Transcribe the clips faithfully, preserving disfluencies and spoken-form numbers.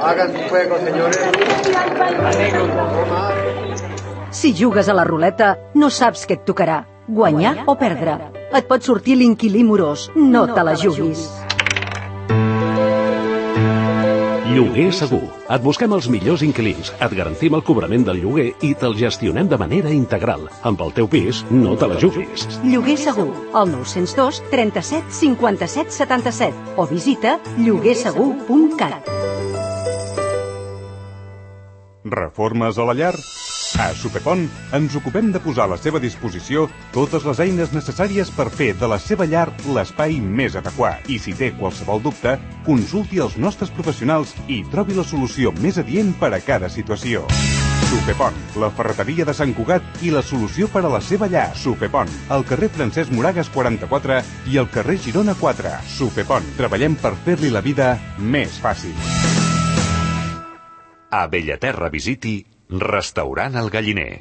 Hagan fuego, señores. Si jugues a la ruleta, no saps què et tocarà, guanyar o perdre. Et pot sortir l'inquilí morós, no te la juguis. Lloguer segur. Et busquem els millors inquilins, et garantim el cobrament del lloguer i te'l gestionem de manera integral. Amb el teu pis, no te la juguis. Lloguer segur, al nou zero dos, trenta-set, cinquanta-set, setanta-set o visita lloguer segur punt cat. Reformes a la llar? A Supepont ens ocupem de posar a la seva disposició totes les eines necessàries per fer de la seva llar l'espai més adequat. I si té qualsevol dubte, consulti els nostres professionals i trobi la solució més adient per a cada situació. Supepont, la ferreteria de Sant Cugat i la solució per a la seva llar. Supepont, al carrer Francesc Moragas quaranta-quatre i al carrer Girona quatre. Supepont, treballem per fer-li la vida més fàcil. A Bellaterra visiti Restaurant El Galliner.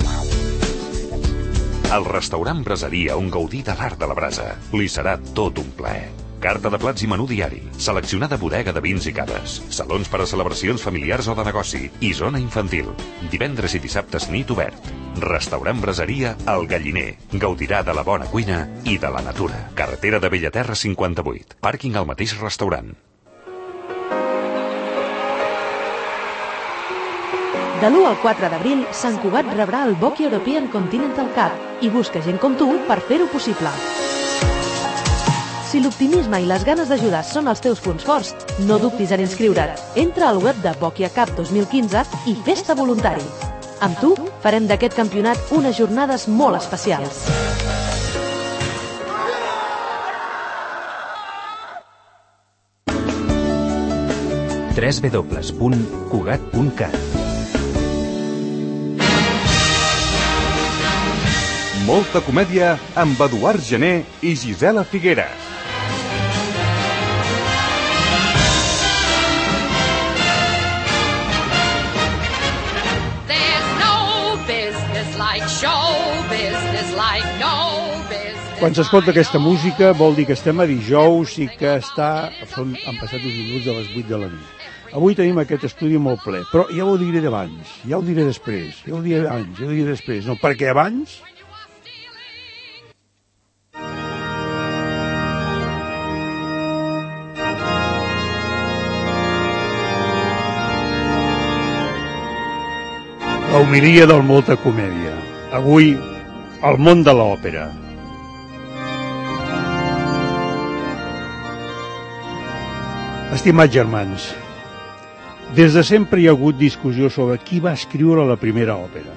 El restaurant braseria on gaudir de l'art de la brasa. Li serà tot un plaer. Carta de plats i menú diari, seleccionada bodega de vins i cades, salons per a celebracions familiars o de negoci i zona infantil. Divendres i dissabtes nit obert. Restaurant braseria El Galliner. Gaudirà de la bona cuina i de la natura. Carretera de Bellaterra cinquanta-vuit. Pàrquing al mateix restaurant. De l'u al quatre d'abril, Sant Cugat rebrà el Boki European Continental Cup i busca gent com tu per fer-ho possible. Si l'optimisme i les ganes d'ajudar són els teus punts forts, no dubtis en inscriure't. Entra al web de Bokia Cup dos mil quinze i fes-te voluntari. Amb tu farem d'aquest campionat unes jornades molt especials. w w w punt cugat punt cat Molta comèdia amb Eduard Gené i Gisela Figueres. Quan s'escolta aquesta música vol dir que estem a dijous i que està, són, han passat uns minuts de les vuit de la nit. Avui tenim aquest estudi molt ple, però ja ho diré abans, ja ho diré després, ja ho diré abans, ja ho diré després, no, perquè abans... La homilia del Molta Comèdia. Avui, el món de l'òpera. Estimats germans, des de sempre hi ha hagut discussió sobre qui va escriure la primera òpera.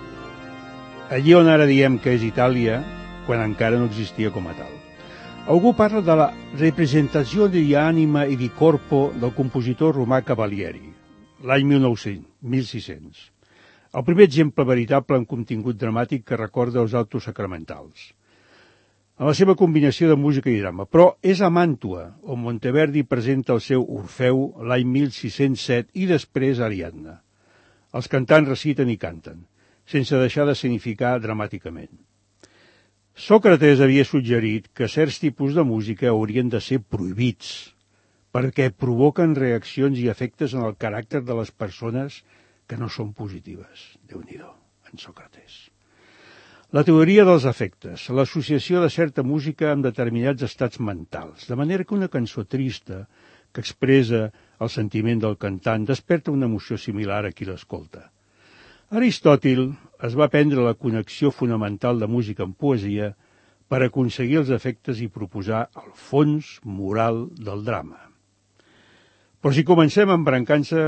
Allí on ara diem que és Itàlia, quan encara no existia com a tal. Algú parla de la representació di anima i di corpo del compositor romà Cavalieri, l'any mil nou-cents, mil sis-cents. El primer exemple veritable en contingut dramàtic que recorda els autos sacramentals, en la seva combinació de música i drama. Però és a Màntua, on Monteverdi presenta el seu Orfeu l'any mil sis-cents set i després Ariadna. Els cantants reciten i canten, sense deixar de significar dramàticament. Sòcrates havia suggerit que certs tipus de música haurien de ser prohibits, perquè provoquen reaccions i efectes en el caràcter de les persones que no són positives. Déu-n'hi-do, en Sòcrates. La teoria dels efectes, l'associació de certa música amb determinats estats mentals, de manera que una cançó trista que expressa el sentiment del cantant desperta una emoció similar a qui l'escolta. Aristòtil es va prendre la connexió fonamental de música amb poesia per aconseguir els efectes i proposar el fons moral del drama. Però si comencem embrancant-se,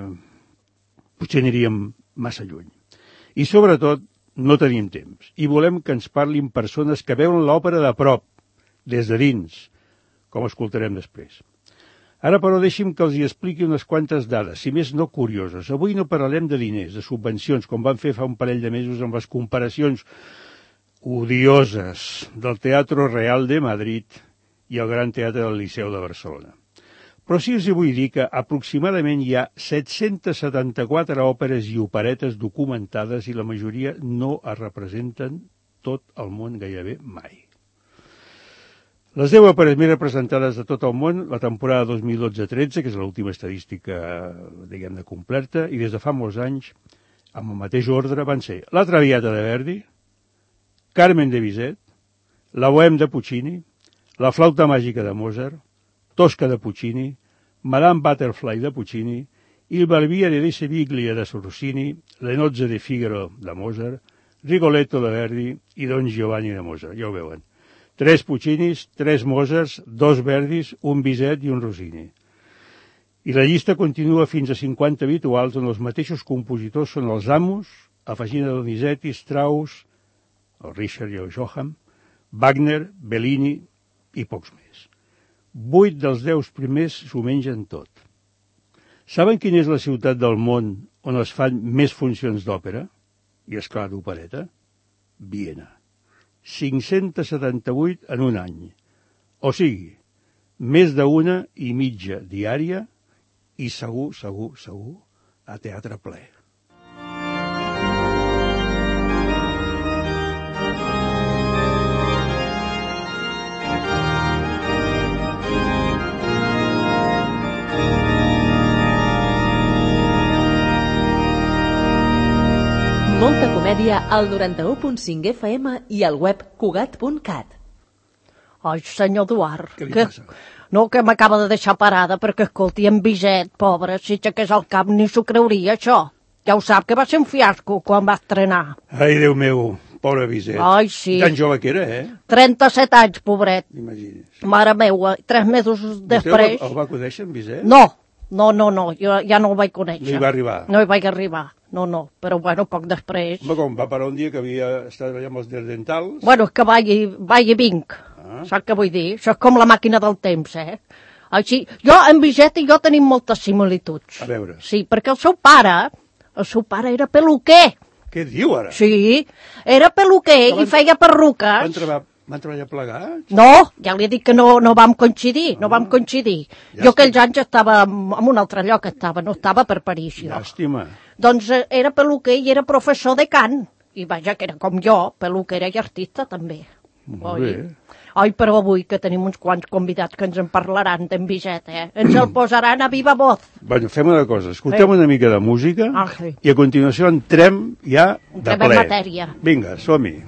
potser aniríem massa lluny. I sobretot, no tenim temps, i volem que ens parlin persones que veuen l'òpera de prop, des de dins, com escoltarem després. Ara, però, deixi'm que els hi expliqui unes quantes dades, si més no curioses. Avui no parlarem de diners, de subvencions, com van fer fa un parell de mesos amb les comparacions odioses del Teatro Real de Madrid i el Gran Teatre del Liceu de Barcelona. Però sí us hi vull dir que aproximadament hi ha set-cents setanta-quatre òperes i operetes documentades i la majoria no es representen tot el món gairebé mai. Les deu òperes més representades de tot el món, la temporada dos mil dotze tretze, que és l'última estadística, diguem-ne, completa, i des de fa molts anys, amb el mateix ordre, van ser La Traviata de Verdi, Carmen de Bizet, La Bohème de Puccini, La Flauta Màgica de Mozart, Tosca de Puccini, Madame Butterfly de Puccini, Il Barbiere di Siviglia de Rossini, Le Nozze di Figaro de Mozart, Rigoletto de Verdi i Don Giovanni de Mozart, ja ho veuen. Tres Puccinis, tres Mozarts, dos Verdis, un Bizet i un Rossini. I la llista continua fins a cinquanta habituals on els mateixos compositors són els amos, afegint a Donizetti, Strauss, el Richard i el Johann, Wagner, Bellini i pocs més. Vuit dels deu primers s'ho mengen tot. Saben quina és la ciutat del món on es fan més funcions d'òpera? I, esclar, d'opereta? Viena. cinc-cents setanta-vuit en un any. O sigui, més d'una i mitja diària i segur, segur, segur, a teatre ple. Molta comèdia al noranta-u punt cinc F M i al web cugat punt cat. Ai, senyor Eduard, Què li que... passa? No, que m'acaba de deixar parada perquè, escolti, en Bizet, pobre, si aixequés el cap ni s'ho creuria, això. Ja ho sap, que va ser un fiasco quan va estrenar. Ai, Déu meu, pobre Bizet. Ai, sí. Tan jove que era, eh? trenta-set anys, pobret. Imagini's. Mare meua, tres mesos després... Vostè el va conèixer, en Bizet? No, no, no, no, jo ja no el vaig conèixer. No hi va arribar? No hi vaig arribar, no, no, però bueno, poc després... Home, com va parar un dia que havia estat allà amb els dentals... Bueno, és que vaig i, vaig i vinc, Ah. saps què vull dir? Això és com la màquina del temps, eh? Així, jo, en Bizet i jo tenim moltes similituds. A veure. Sí, perquè el seu pare, el seu pare era peluquer. Què diu ara? Sí, era peluquer Van- i feia perruques. Van, treballar, van treballar plegats? No, ja li he dit que no, no vam coincidir, no vam coincidir. Ja jo està. aquells anys estava en en un altre lloc, estava, no estava per París, jo. Llàstima. Doncs eh, era peluquer i era professor de cant. I vaja, que era com jo, peluquera i artista també. Molt Oi? bé. Ai, però avui que tenim uns quants convidats que ens en parlaran d'en Bizet, eh? Ens el posaran a viva voz. Bueno, fem una cosa, escoltem Eh. una mica de música Ah, sí. i a continuació entrem ja de Entrem en ple. matèria. Vinga, som-hi.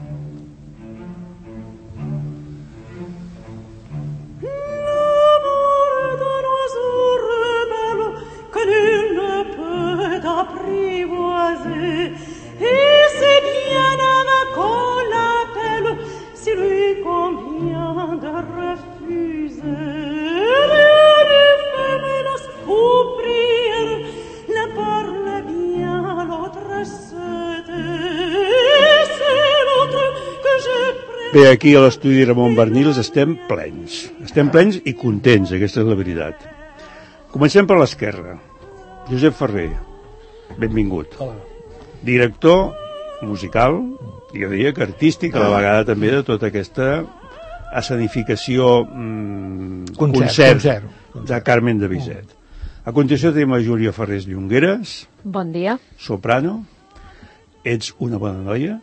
Que nul ne peut apprivoiser, et c'est bien avec qu'on l'appelle, si lui convient de refuser. Rien ne fait menace ou prière, ne parle bien l'autre se tait, c'est l'autre que je préfère. Bé, aquí a l'estudi Ramon Bernils estem plens. Estem plens i contents, aquesta és la veritat. Comencem per l'esquerra. Josep Ferrer, benvingut. Hola. Director musical, i jo diria que artístic, a la vegada també de tota aquesta escenificació mm, Concert, concert. de Carmen de Bizet. A continuació tenim a Júlia Ferrés Llongueres, Bon dia. soprano. Ets una bona noia?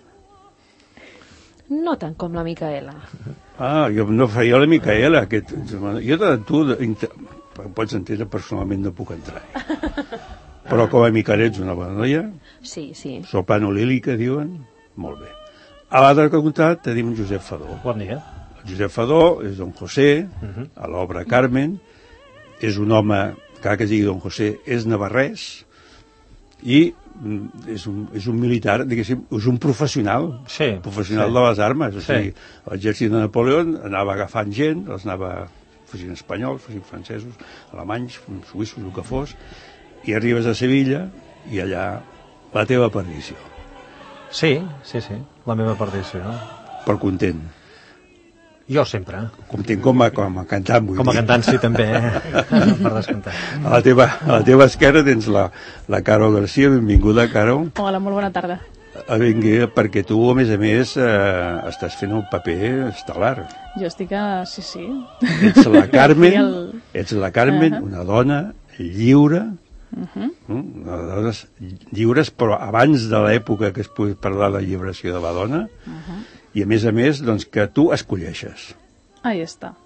No tant com la Micaela. Ah, jo no faria la Micaela. Que, jo de tu, de, inter, em pots entendre, personalment no puc entrar. Però com a Micaela ets una bona noia, Sí, sí. soprano lírica, diuen, molt bé. A l'altre costat tenim Josep Fadó. Bon dia. Josep Fadó és Don José, a l'obra Carmen, és un home, cada que es digui Don José, és navarrès, i mm, és un, és un militar, diguéssim, és un professional, Sí, professional sí. de les armes, o Sí. sigui, l'exèrcit de Napoleó anava agafant gent, els anava fugint espanyols, fugint francesos, alemanys, suïssos, el que fos, i arribes a Sevilla i allà la teva perdició. Sí, sí, sí, la meva perdició. Per content. Jo sempre. Content com a, com a cantant, vull Com a dir. cantant sí, també, eh? per descomptar. A la teva, a la teva esquerra tens la, la Carol Garcia. Benvinguda, Carol. Hola, molt bona tarda. A Benguer, perquè tu, a més a més, eh, estàs fent un paper estel·lar. Jo estic a... Sí, sí. Ets la Carmen, Sí, el- ets la Carmen, Uh-huh. una dona lliure, Uh-huh. mm, una de dones lliures, però abans de l'època que es pugui parlar de lliberació de la dona, Uh-huh. i a més a més, doncs, que tu escolleixes. Ahí està.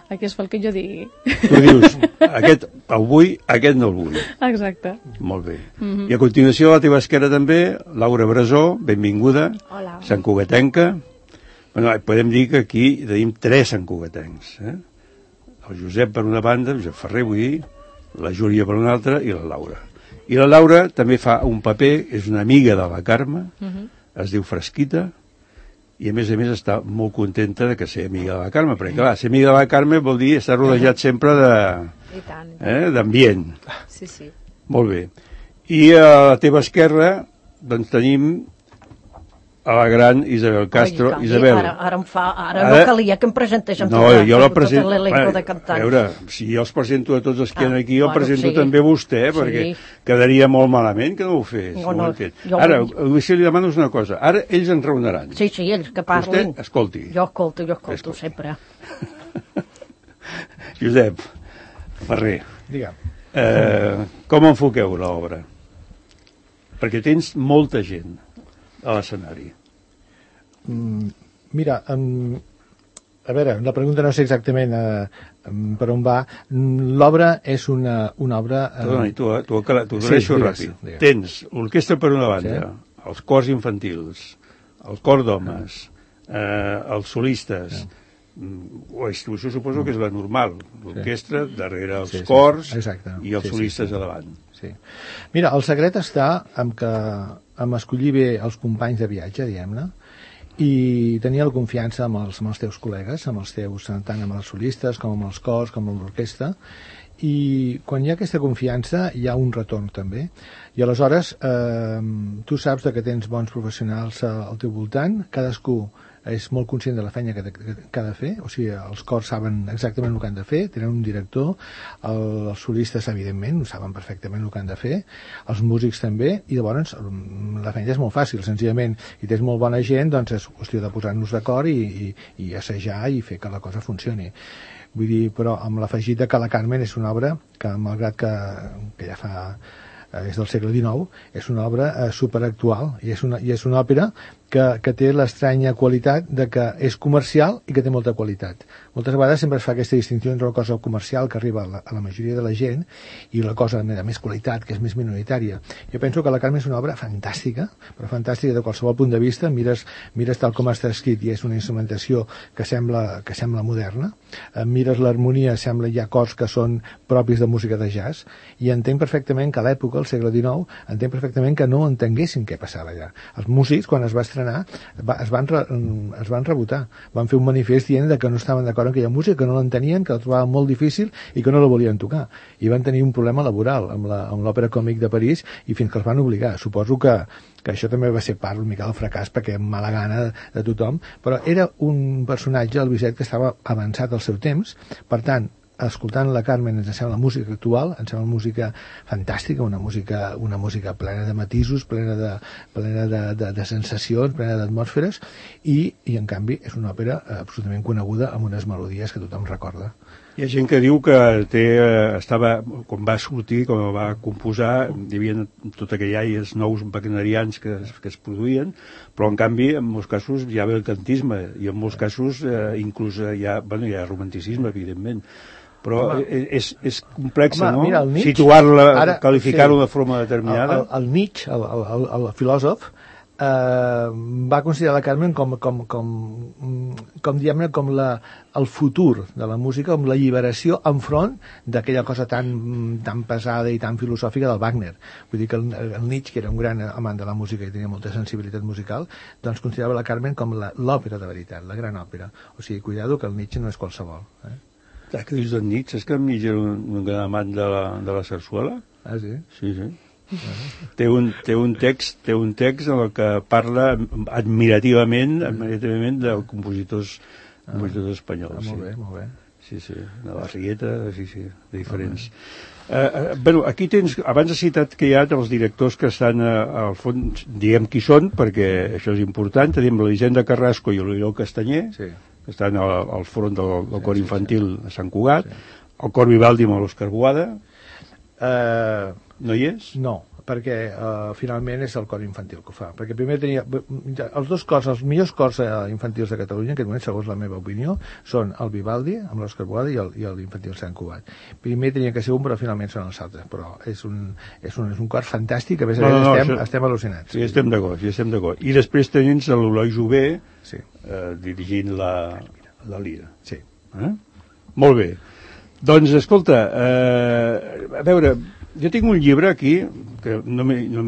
Aquí es fa el que jo digui. Tu dius, aquest el vull, aquest no el vull. Exacte. Molt bé. Mhm. I a continuació, a la teva esquerra també, Laura Brasó, benvinguda. Hola. Sant Cugatenca. Bueno, podem dir que aquí tenim tres santcugatencs. Eh? El Josep per una banda, el Josep Ferrer, vull dir, la Júlia per una altra i la Laura. I la Laura també fa un paper, és una amiga de la Carme, Mhm. es diu Fresquita, i a més a més està molt contenta de que ser amiga de la Carme, perquè clar, ser amiga de la Carme vol dir estar rodejat sempre de, I tant. eh, d'ambient. Sí, sí. Molt bé. I a la teva esquerra doncs tenim a la gran Isabel Castro. Ai, Isabel. Ara, ara, em fa, ara, Ara- no calia que em presentés amb No, tot, jo la tot presento... l'elenco de A cantants. veure, si jo els presento a tots els que hi ha Ah, aquí, jo bueno, presento sí. també a vostè, Sí. perquè quedaria molt malament que no ho fes. No, No, no, ho he fet. jo Ara, vull- si li demano una cosa. Ara ells en raonaran. Sí, sí, ells que parlin. Vostè, escolti. Jo escolto, jo escolto sempre. Josep Ferrer, Digue'm. eh, com enfoqueu l'obra? Perquè tens molta gent a l'escenari. Mm, mira, um, a veure, la pregunta no sé exactament uh, um, per on va. Mm, L'obra és una, una obra... Uh, Perdona, t'ho t'ho t'ho sí, deixo digues, ràpid. digues. Tens l'orquestra per una banda, els cors infantils, el cor d'homes, eh, els solistes, mm, o és, això suposo que és la normal, l'orquestra, darrere els Sí, sí, cors exacte. i els Sí, sí, solistes sí. a davant. Sí. Mira, el secret està en que en escollir bé els companys de viatge, diguem-ne, i tenir la confiança amb els, amb els teus col·legues, amb els teus, tant amb els solistes com amb els cors, com amb l'orquestra, i quan hi ha aquesta confiança hi ha un retorn també, i aleshores eh, tu saps que tens bons professionals al teu voltant, cadascú és molt conscient de la feina que, que, que ha de fer, o sigui, els cors saben exactament el que han de fer, tenen un director, el, els solistes evidentment ho saben perfectament el que han de fer, els músics també, i llavors la feina és molt fàcil, senzillament, i tens molt bona gent, doncs és qüestió de posar-nos d'acord i, i, i assajar i fer que la cosa funcioni. Vull dir, però amb l'afegit que la Carmen és una obra que, malgrat que, que ja fa eh, és del segle dinou, és una obra eh, superactual i és una, i és una òpera que, que té l'estranya qualitat de que és comercial i que té molta qualitat. Moltes vegades sempre es fa aquesta distinció entre la cosa comercial que arriba a la, a la majoria de la gent i la cosa de més qualitat, que és més minoritària. Jo penso que la Carme és una obra fantàstica, però fantàstica de qualsevol punt de vista. Mires, mires tal com està escrit i és una instrumentació que sembla, que sembla moderna. Eh, mires l'harmonia, sembla hi ha cors que són propis de música de jazz, i entenc perfectament que a l'època, al segle dinou, entenc perfectament que no entenguessin què passava allà. Els músics, quan es va estrenar, va, es, van re, es van rebotar, van fer un manifest dient que no estaven d'acord en aquella música, que no l'entenien, que la trobaven molt difícil i que no la volien tocar. I van tenir un problema laboral amb l'Òpera Còmic de París i fins que els van obligar. Suposo que, que això també va ser part una mica del fracàs perquè mala gana de, de tothom, però era un personatge, el Bizet, que estava avançat al seu temps, per tant, escoltant la Carmen ens sembla música actual, ens sembla música fantàstica, una música, una música plena de matisos, plena de, plena de, de, de sensacions, plena d'atmosferes, i, i en canvi és una òpera absolutament coneguda amb unes melodies que tothom recorda. Hi ha gent que diu que té, estava, quan va sortir, quan va composar, hi havia tot aquells nous wagnerians que, que es produïen, però en canvi en molts casos hi ha el cantisme i en molts casos eh, inclús hi ha, bueno, hi ha romanticisme, evidentment, però home, és, és complex, home, no? Mira, Nietzsche, situar-la, qualificar-ho sí, de forma determinada. El, el, el Nietzsche, el, el, el, el filòsof, eh, va considerar la Carmen com, com, com, com, diguem-ne, com la, el futur de la música, com la lliberació enfront d'aquella cosa tan, tan pesada i tan filosòfica del Wagner. Vull dir que el, el Nietzsche, que era un gran amant de la música i tenia molta sensibilitat musical, doncs considerava la Carmen com l'òpera de veritat, la gran òpera. O sigui, cuidado que el Nietzsche no és qualsevol. Eh? Ah, que dius d'en Nietzsche? És que en Nietzsche era un, un gran amant de la, de la sarsuela? Ah, sí? Sí, sí. Té un, té, un text, té un text en el que parla admirativament, admirativament de compositors, ah, compositors espanyols. Ah, molt sí. bé, molt bé. Sí, sí, de la Rieta, sí, sí, de diferents. Uh, uh, bueno, aquí tens, abans has citat que hi ha els directors que estan uh, al fons, diguem qui són, perquè això és important. Tenim l'Elisenda Carrasco i l'Oriol Castanyer, sí, que estan al, al front del, del sí, cor infantil sí, sí. a Sant Cugat, sí. El cor Vivaldi amb l'Òscar Boada. Uh, no hi és? No, perquè uh, finalment és el cor infantil que ho fa. Perquè primer tenia... Els dos cors, els millors cors uh, infantils de Catalunya, en aquest moment, segons la meva opinió, són el Vivaldi, amb l'Òscar Boada, i el, i l'infantil Sant Cugat. Primer tenia que ser un, però finalment són els altres. Però és un, és un, és un cor fantàstic, a més a més no, no, estem, això... estem al·lucinats. Sí, estem d'acord, sí, estem d'acord. I després tens l'Eloi Jové, sí. eh, dirigint la, la Lira. Sí. Eh? Molt bé. Doncs, escolta, eh, a veure, jo tinc un llibre aquí, que no m'he no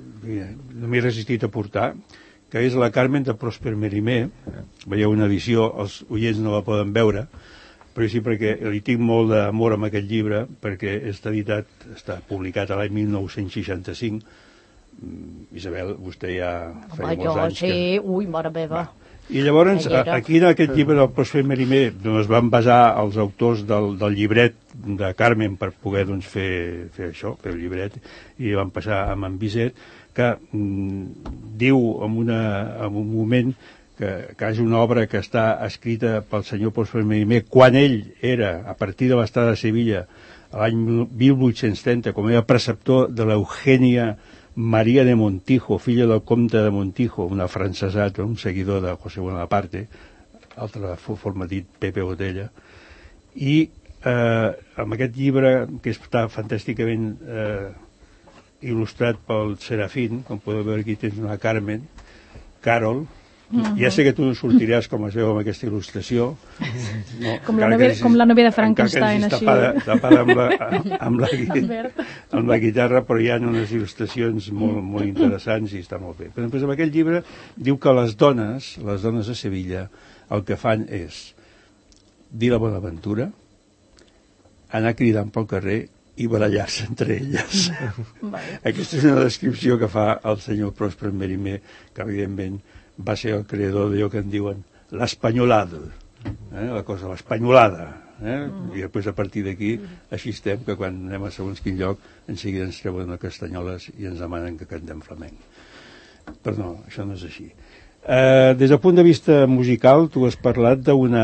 no resistit a portar, que és La Carmen de Prosper Mérimée. Veieu una edició, els oients no la poden veure, però sí perquè li tinc molt d'amor amb aquest llibre, perquè està editat, està publicat a l'any mil nou-cents seixanta-cinc. Isabel, vostè ja feia Home, molts jo, anys sí, que... ui, mare meva. I llavors, aquí en aquest llibre del Prosper Mérimée, doncs van basar els autors del, del llibret de Carmen per poder doncs, fer, fer això, fer el llibret, i van passar amb en Bizet, que mm, diu en, una, en un moment que, que és una obra que està escrita pel senyor Prosper Mérimée quan ell era, a partir de l'estat de Sevilla, l'any mil vuit-cents trenta, com era preceptor de l'Eugènia Maria de Montijo, filla del comte de Montijo, una francesat, un seguidor de José Bonaparte, altre forma dit Pepe Botella, i eh, amb aquest llibre, que està fantàsticament eh, il·lustrat pel Serafín, com podeu veure aquí tens una Carmen, Carol, Uh-huh. Ja sé que tu no sortiràs com es veu amb aquesta il·lustració. No, com, la novia, com la novia de Frankenstein, així. Tapada, tapada amb, la, amb, la, amb la guitarra, però hi ha unes il·lustracions molt, molt interessants i està molt bé. Però després en aquest llibre diu que les dones, les dones de Sevilla, el que fan és dir la bona aventura, anar cridant pel carrer i barallar-se entre elles. Aquesta és una descripció que fa el senyor Prosper Mérimée, que evidentment va ser el creador d'allò que en diuen l'espanyolada, eh? la cosa, l'espanyolada. Eh? Mm. I després a partir d'aquí així estem, que quan anem a segons quin lloc en seguida ens treuen a castanyoles i ens demanen que cantem flamenc. Però no, això no és així. Eh, des del punt de vista musical, tu has parlat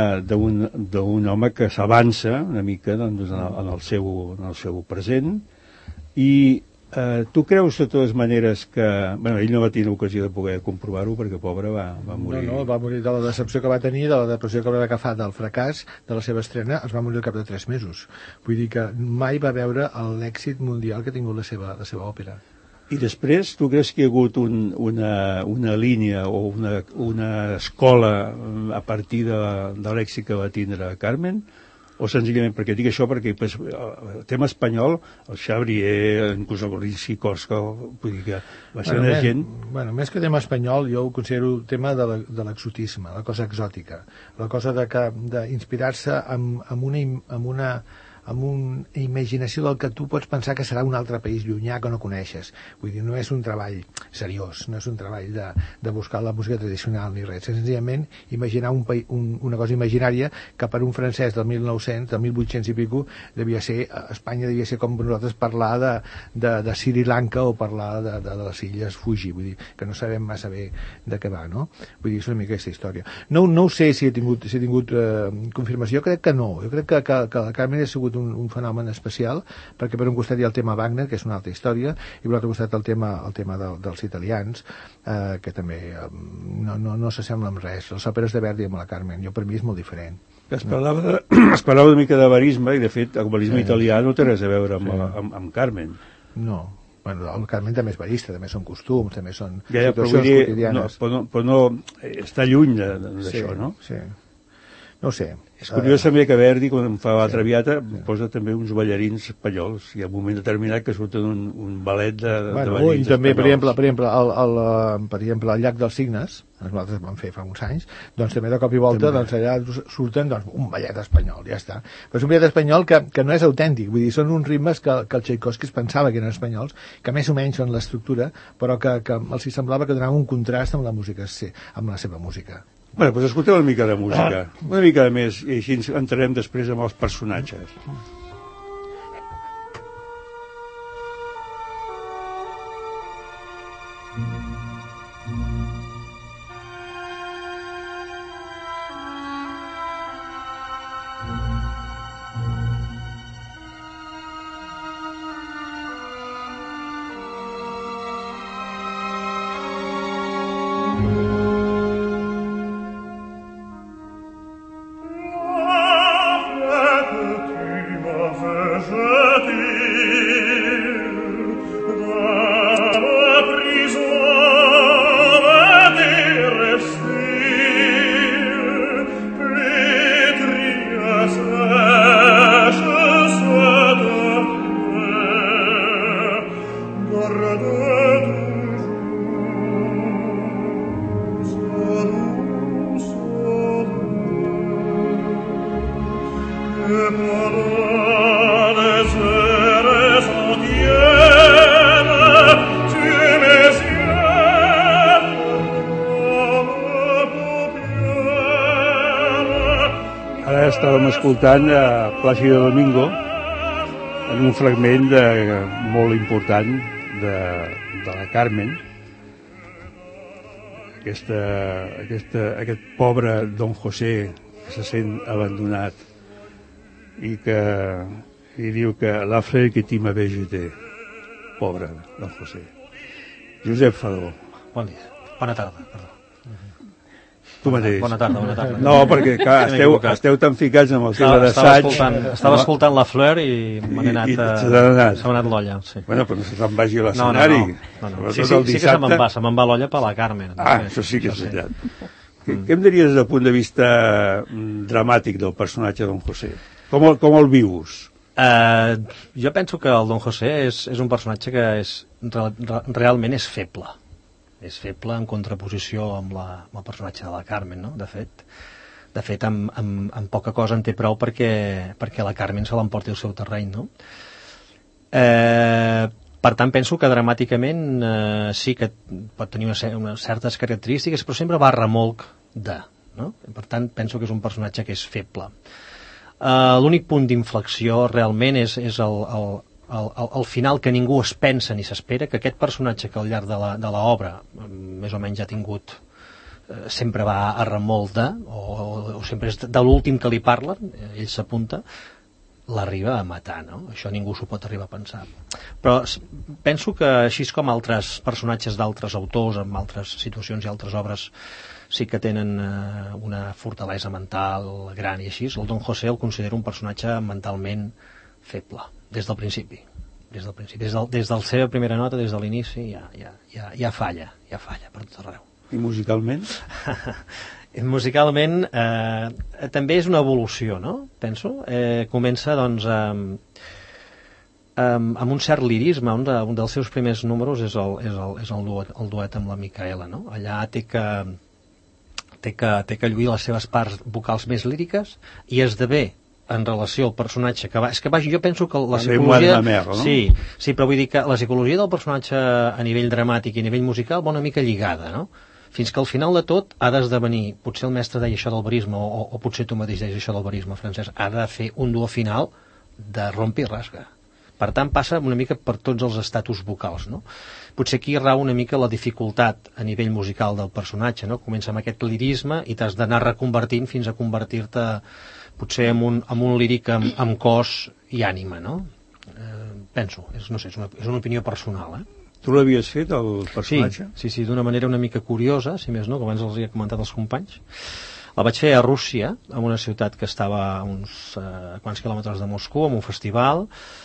d'un home que s'avança una mica doncs, en, el, en, el seu, en el seu present i Uh, tu creus de totes maneres que... Bueno, ell no va tenir ocasió de poder comprovar-ho perquè, pobre, va, va morir... No, no, va morir de la decepció que va tenir, de la depressió que va agafar del fracàs de la seva estrena, es va morir al cap de tres mesos. Vull dir que mai va veure l'èxit mundial que ha tingut la seva, la seva òpera. I després, tu creus que hi ha hagut un, una, una línia o una, una escola a partir de, de l'èxit que va tindre Carmen? O senzillament, perquè dic això perquè pues, el tema espanyol, el Xabrier, inclús el Rinci Corsa, vull dir que va ser bueno, una més, gent... Bueno, més que tema espanyol, jo ho considero el tema de l'exotisme, la cosa exòtica, la cosa d'inspirar-se amb, amb una... Amb una amb una imaginació del que tu pots pensar que serà un altre país llunyà que no coneixes. Vull dir, no és un treball seriós, no és un treball de, de buscar la música tradicional ni res, és senzillament imaginar un, un, una cosa imaginària que per un francès del mil nou-cents, del mil vuit-cents i pico, devia ser, a Espanya devia ser com nosaltres parlar de, de, de Sri Lanka o parlar de, de, de les illes Fuji, vull dir, que no sabem massa bé de què va, no? Vull dir, és una mica aquesta història. No, no ho sé si he tingut, si he tingut eh, confirmació, crec que no, jo crec que, que, que la Carmen ha sigut Un, un fenomen especial, perquè per un costat hi ha el tema Wagner, que és una altra història, i per l'altre costat el tema, el tema de, dels italians, eh, que també eh, no, no, no s'assembla amb res. Les òperes de Verdi amb la Carmen, jo per mi és molt diferent. Es parlava, de, es parlava una mica de barisme, i de fet el barisme sí. italià no té res a veure amb, sí. amb, amb Carmen. No. Bueno, el Carmen també és barista, també són costums, també són ja, ja, situacions dir, quotidianes. No, però, no, però no està lluny d'això, sí, no? Sí. No sé. És curiós uh, també que Verdi, quan fa la Traviata, sí, posa també uns ballarins espanyols. Hi ha un moment determinat que surten un, un ballet de, bueno, de ballarins i també, espanyols. Per exemple, per exemple, el, el, per exemple, el Llac dels Cignes, nosaltres vam fer fa uns anys, doncs també de cop i volta doncs, allà surten doncs, un ballet espanyol, ja està. Però és un ballet espanyol que, que no és autèntic, vull dir, són uns ritmes que, que el Tchaikovsky es pensava que eren espanyols, que més o menys són l'estructura, però que, que els semblava que donava un contrast amb la música, sí, amb la seva música. Bé, doncs escolteu una mica de música, una mica de més, i així ens entrarem després amb els personatges. Ara estàvem escoltant a Plàcido Domingo en un fragment de, molt important de, de la Carmen. Aquesta, aquesta, aquest pobre Don José que se sent abandonat i que i diu que la fleur que tu m'avais jeté. Pobre Don José. Josep Fadó. Bon dia. Bona tarda, perdó. Tu mateix. Bona tarda, bona tarda. No, perquè clar, esteu, esteu tan ficats amb el tema d'assaig. Estava escoltant la Fleur i m'ha anat, I, i se n'ha anat. se m'ha anat l'olla. Sí. Bueno, però no se te'n vagi a l'escenari. No, no, no. no. Sí, sí, sí que se me'n va, se me'n va l'olla per la Carmen. Ah, això sí que és veritat. Sí. Què, què em diries des del punt de vista dramàtic del personatge Don José? Com el, com el vius? Uh, jo penso que el Don José és, és un personatge que és, re, re, realment és feble. És feble en contraposició amb, la, amb el personatge de la Carmen, no? De fet, de fet amb, amb, amb poca cosa en té prou perquè, perquè la Carmen se l'emporti al seu terreny, no? Eh, per tant, penso que dramàticament eh, sí que pot tenir una, unes certes característiques, però sempre va a remolc de, no? Per tant, penso que és un personatge que és feble. Eh, l'únic punt d'inflexió realment és, és el, el Al, al, al final que ningú es pensa ni s'espera que aquest personatge que al llarg de la, de l'obra més o menys ha tingut eh, sempre va a remolc de o, o, o sempre és de l'últim que li parlen, ell s'apunta, l'arriba a matar, no? Això ningú s'ho pot arribar a pensar, però penso que així com altres personatges d'altres autors amb altres situacions i altres obres sí que tenen eh, una fortalesa mental gran i així, el Don José el considero un personatge mentalment feble, des del principi, des del principi, des, del, des de la seva primera nota, des de l'inici, ja, ja, ja, ja falla, ja falla per tot arreu. I musicalment? Musicalment eh, també és una evolució, no? Penso. Eh, comença, doncs, eh, eh, amb un cert lirisme, un, de, un dels seus primers números és el, és el, és el, duet, el duet amb la Micaela, no? Allà té que, té que, té que lluir les seves parts vocals més líriques i esdevé en relació al personatge que va... És que vaja, jo penso que la psicologia... Mer, no? Sí, sí, però vull dir que la psicologia del personatge a nivell dramàtic i a nivell musical va una mica lligada, no? Fins que al final de tot ha d'esdevenir, potser el mestre deia això del verisme, o, o potser tu mateix deies això del verisme, Francesc, ha de fer un duo final de rompi i rasga. Per tant, passa una mica per tots els estatus vocals, no? Potser aquí rau una mica la dificultat a nivell musical del personatge, no? Comença amb aquest lirisme i t'has d'anar reconvertint fins a convertir-te potser en un, en un líric amb, amb cos i ànima, no? Eh, penso, és, no sé, és una, és una opinió personal, eh? Tu l'havies fet, el personatge? Sí, sí, sí, d'una manera una mica curiosa, si més no, com abans els havia comentat els companys. La vaig fer a Rússia, en una ciutat que estava a uns eh, quants quilòmetres de Moscou, en un festival,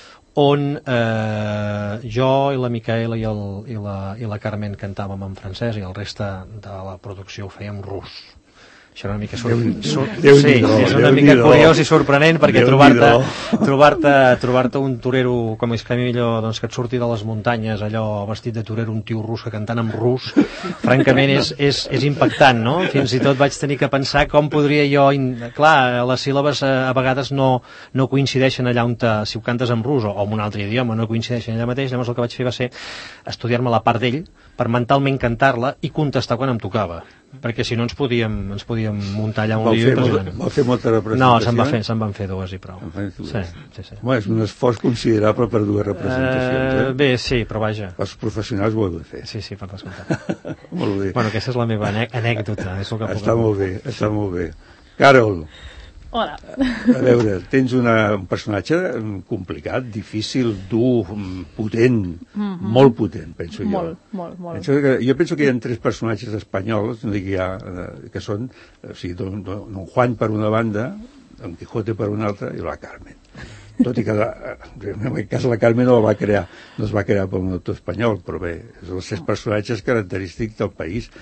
on eh, jo i la Micaela i, el, i, la, i la Carmen cantàvem en francès i el reste de la producció ho fèiem rus. Això era una mica sur... sur... sí, és una mica curiós i sorprenent perquè trobar-te trobar-te trobar-te un torero com és que millor doncs, que et surti de les muntanyes allò vestit de torero, un tio rus que cantant en rus, francament és, és, és impactant, no? Fins i tot vaig tenir que pensar com podria jo... Clar, les síl·labes a vegades no, no coincideixen allà on te, si ho cantes en rus o, o en un altre idioma no coincideixen allà mateix, llavors el que vaig fer va ser estudiar-me la part d'ell per mentalment cantar-la i contestar quan em tocava, perquè si no ens podíem, ens podíem muntar allà un lío. Va fer molta representació? No, se'n va fer, se'n van fer dues i prou. Sí, sí, sí. Bueno, és un esforç considerable per dues representacions. Eh? Eh, bé, sí, però vaja. Els professionals ho heu de fer. Sí, sí, per descomptat. Molt bé. Bueno, aquesta és la meva anècdota. És el que està molt bé, està molt bé. Carol. Hola. A veure, tens una, un personatge complicat, difícil, dur, potent, mm-hmm. molt potent, penso jo. Molt, molt, molt. Penso que, jo penso que hi ha tres personatges espanyols no dic ja, que són o sigui, don, don Juan per una banda, Don Quijote per una altra i la Carmen. Tot i que en aquest cas la Carmen no la va crear, no es va crear per un autor espanyol, però bé, són els tres personatges característics del país.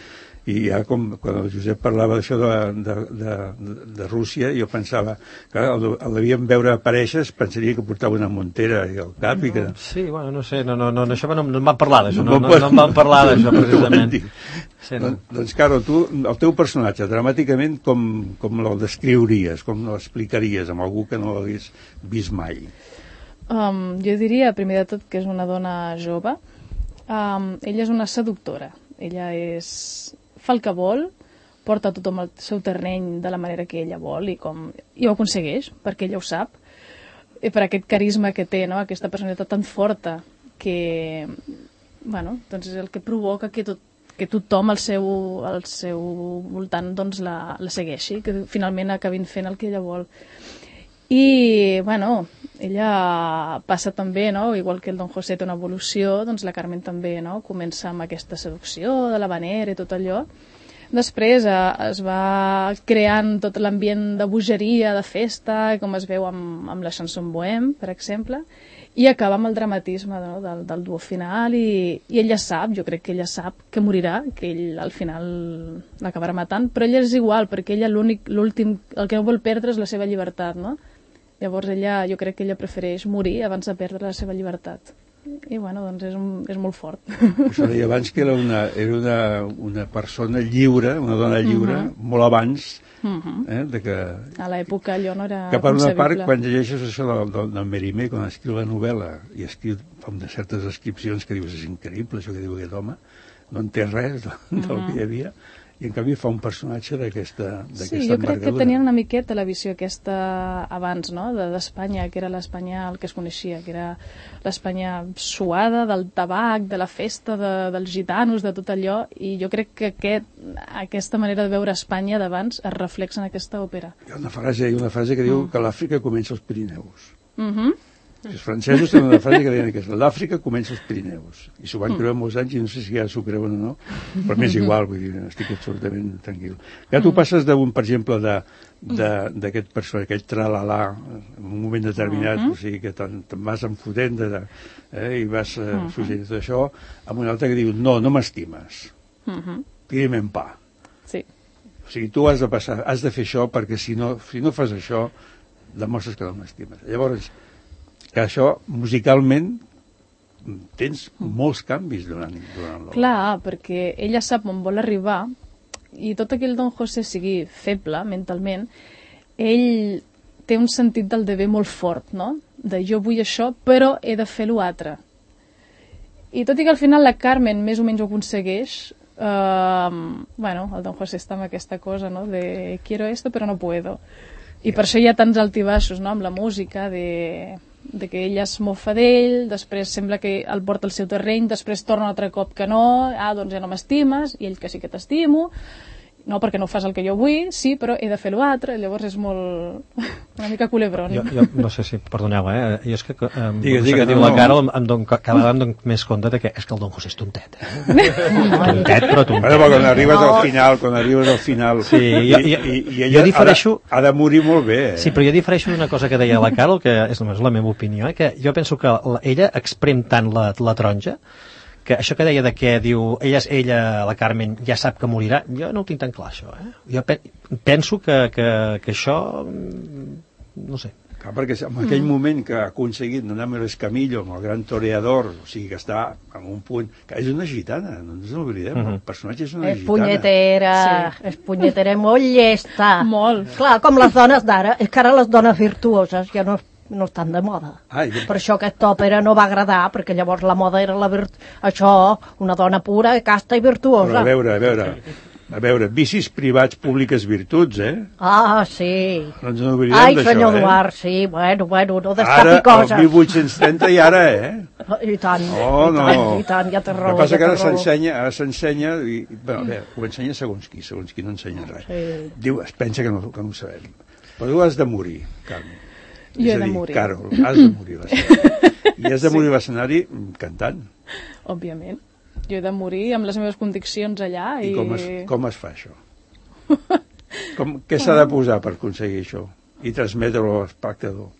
I ja com, quan el Josep parlava d'això de, de, de, de Rússia, jo pensava que el, el devien veure aparèixer, es pensaria que portava una muntera i al cap i que... Sí, bueno, no sé, no, no, no, això no, no em van parlar d'això, no, no, no em van parlar d'això precisament. Sí, no. Doncs, doncs, Caro, tu, el teu personatge, dramàticament, com, com el descriuries, com l'explicaries amb algú que no l'hagués vist mai? Um, jo diria, primer de tot, que és una dona jove. Um, ella és una seductora. Ella és... fa el que vol, porta tothom al seu terreny de la manera que ella vol i, com... i ho aconsegueix, perquè ella ho sap. I per aquest carisma que té, no? Aquesta personalitat tan forta que, bueno, doncs és el que provoca que, tot, que tothom al seu, al seu voltant doncs, la, la segueixi, que finalment acabin fent el que ella vol. I, bueno, ella passa també, no? Igual que el Don José té una evolució, doncs la Carmen també, no? Comença amb aquesta seducció de l'habanera i tot allò. Després eh, es va creant tot l'ambient de bogeria, de festa, com es veu amb, amb la chanson bohème, per exemple, i acaba amb el dramatisme, no? del, del duo final, i, i ella sap, jo crec que ella sap que morirà, que ell al final l'acabarà matant, però ella és igual, perquè ella l'únic, l'últim, el que no vol perdre és la seva llibertat, no? Llavors ella, jo crec que ella prefereix morir abans de perdre la seva llibertat. I bueno, doncs és, un, és molt fort. Això deia abans que era una, era una, una persona lliure, una dona lliure, uh -huh. molt abans uh-huh. eh, de que... A l'època allò no era que per una concebible. part, quan llegeixes això del, del, del Mérimée, quan escriu la novel·la i escriu com de certes descripcions que dius, és increïble això que diu aquest home, no entén res del, uh-huh. del que hi havia, i en canvi fa un personatge d'aquesta envergadura. Sí, jo crec que tenien una miqueta la visió aquesta abans, no?, d'Espanya, que era l'Espanya, el que es coneixia, que era l'Espanya suada, del tabac, de la festa, de, dels gitanos, de tot allò, i jo crec que aquest, aquesta manera de veure Espanya d'abans es reflexa en aquesta òpera. Hi ha una frase, hi ha una frase que diu mm. que l'Àfrica comença als Pirineus. Mhm. Mm Els francesos tenen una frase que deien que l'Àfrica comença als Pirineus. I s'ho van creure molts anys i no sé si ara s'ho creuen o no, però m'és igual, vull dir, estic absolutament tranquil. Ja tu passes d'un, per exemple, d'aquest personatge, aquell tralalà, en un moment determinat, o sigui, que te'n te vas enfotent de, eh, i vas eh, fugint de tot això, amb un altre que diu, no, no m'estimes, pídeme en pa. Sí. O sigui, tu has de passar, has de fer això, perquè si no, si no fas això, demostres que no m'estimes. Llavors, que això, musicalment, tens molts canvis durant, durant l'obra. Clar, perquè ella sap on vol arribar, i tot que el Don José sigui feble mentalment, ell té un sentit del deber molt fort, no? De jo vull això, però he de fer l'altre. I tot i que al final la Carmen més o menys ho aconsegueix, eh, bueno, el Don José està amb aquesta cosa, no?, de quiero esto, però no puedo. I per això hi ha tants altibaixos, no?, amb la música, de... de que ella es mofa d'ell, després sembla que el porta al seu terreny, després torna un altre cop que no, ah, doncs ja no m'estimes, i ell que sí que t'estimo, no, perquè no fas el que jo vull, sí, però he de fer l'altre, llavors és molt... una mica culebron. Jo, jo no sé si, perdoneu, eh, jo és que eh, digues, digues, que diu la Carol, em, em don, cada vegada em dono més compte de que és que el Don José és tontet, eh? tontet, però tontet. Però quan arribes al final, quan arribes al final, sí, jo, jo, i, i, i ella jo difereixo, ha, de, ha de morir molt bé, eh? Sí, però jo difereixo d'una cosa que deia la Carol, que és només la meva opinió, eh, que jo penso que la, ella exprem tant la, la taronja, que això que deia de que diu ella, ella, la Carmen, ja sap que morirà, jo no ho tinc tan clar, això, eh? Jo pe penso que, que, que això, no sé. Clar, perquè en aquell mm. moment que ha aconseguit Noname l'Escamillo amb el gran toreador, o sigui que està en un punt, que és una gitana, no ens n'oblidem, mm -hmm. el personatge és una és gitana. Punyetera, sí. És punyetera, molt llesta. Molt. Clar, com les dones d'ara, és que ara les dones virtuoses ja no no estan de moda. Ai, per això aquesta òpera no va agradar, perquè llavors la moda era la virt... això, una dona pura, casta i virtuosa. Però a veure, a veure, a veure, vicis privats, públiques virtuts, eh? Ah, sí. No ens n'oblidem d'això, eh? Ai, eh? senyor Eduard, sí, bueno, bueno, no destapi ara, coses. Ara, el mil vuit-cents trenta i ara, eh? I tant, oh, i no. tant, i tant, ja té raó. El que passa ja que ara raó. s'ensenya, ara s'ensenya, i, bueno, bé, ho ensenya segons qui, segons qui no ensenya res. Sí. Diu, es pensa que no, que no ho sabem. Però tu has de morir, Carme. Jo és he a de dir, morir. Carol, has de morir a l'escenari. I has de morir a l'escenari cantant. Òbviament. Jo he de morir amb les meves conviccions allà. I, I com, es, com es fa això? com, què s'ha de posar per aconseguir això? I transmetre-ho a l'espectador?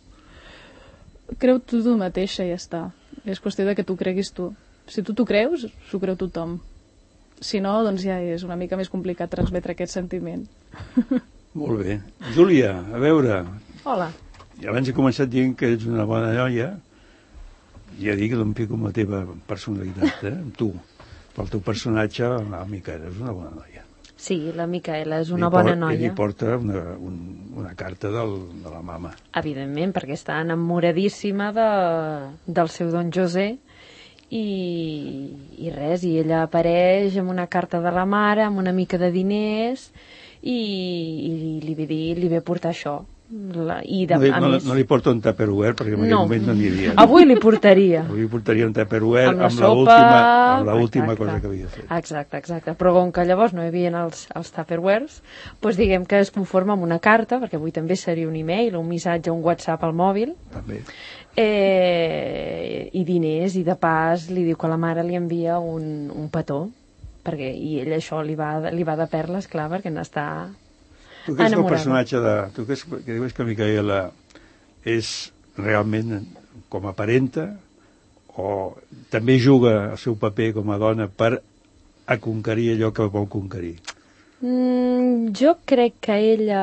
Creu tu tu mateixa i ja està. És qüestió de que tu creguis tu. Si tu t'ho creus, s'ho creu tothom. Si no, doncs ja és una mica més complicat transmetre aquest sentiment. Molt bé. Júlia, a veure... Hola. I abans he començat dient que ets una bona noia, ja dic que l'empico amb la teva personalitat, eh? Amb tu. Pel teu personatge, la Micaela és una bona noia. Sí, la Micaela és una bona noia. I li porta una, un, una carta del, de la mama. Evidentment, perquè està enamoradíssima de, del seu don José i, i res, i ella apareix amb una carta de la mare, amb una mica de diners i, i li ve dir, li ve portar això. La, i de, no, li, a no, més... no li porta un Tupperware perquè en aquell no. moment no n'hi havia. Avui li portaria. Avui li portaria un Tupperware amb, amb l'última amb l'última cosa que havia fet. Exacte, exacte. Però com que llavors no hi havia els, els Tupperwares, doncs diguem que es conforma amb una carta, perquè avui també seria un e-mail, un missatge, un WhatsApp al mòbil, també. Eh, i diners, i de pas li diu que la mare li envia un, un petó, perquè, i ell això li va, li va de perles, clar, perquè n'està... Tu creus que el personatge de... Tu creus que, que dius que Micaela és realment com aparenta o també juga el seu paper com a dona per a conquerir allò que vol conquerir? Mm, jo crec que ella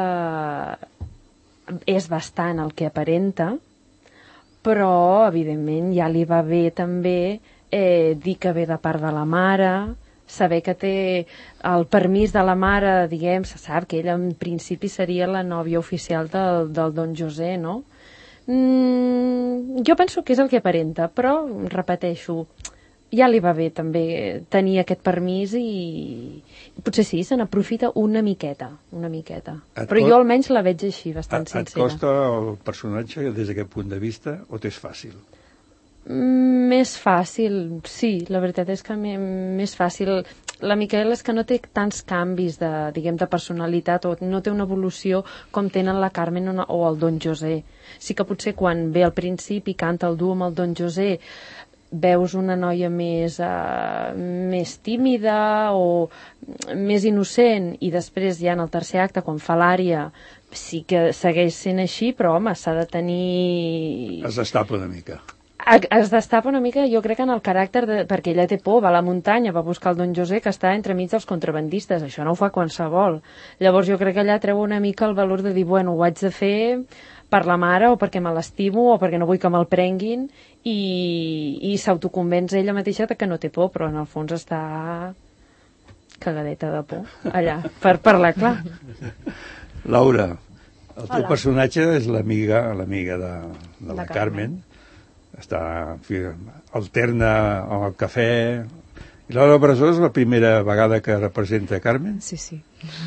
és bastant el que aparenta, però evidentment ja li va bé també eh, dir que ve de part de la mare, saber que té el permís de la mare, diguem, se sap que ella en principi seria la nòvia oficial del, del don José, no? Mm, jo penso que és el que aparenta, però, repeteixo, ja li va bé també tenir aquest permís i potser sí, se n'aprofita una miqueta, una miqueta. Et però cost... jo almenys la veig així, bastant et, sincera. Et costa el personatge des d'aquest punt de vista o t'és fàcil? Mm, més fàcil, sí, la veritat és que més fàcil. La Micaela és que no té tants canvis de, diguem, de personalitat o no té una evolució com tenen la Carmen o, o el don José. Sí que potser quan ve al principi canta el duo amb el don José veus una noia més, uh, més tímida o més innocent i després ja en el tercer acte quan fa l'ària sí que segueix sent així, però home, s'ha de tenir... Es destapa una mica. Es destapa una mica, jo crec, en el caràcter de... perquè ella té por, va a la muntanya, va buscar el don José que està entremig dels contrabandistes, això no ho fa qualsevol. Llavors jo crec que allà treu una mica el valor de dir, bueno, ho haig de fer per la mare o perquè me l'estimo o perquè no vull que me'l prenguin i, i s'autoconvenç ella mateixa que no té por, però en el fons està cagadeta de por allà, per parlar clar. Laura, el teu Hola. personatge és l'amiga l'amiga de, de la, la Carmen. Carmen. Està, en fi, alterna al cafè. I Laura Brasó és la primera vegada que representa Carmen? Sí, sí.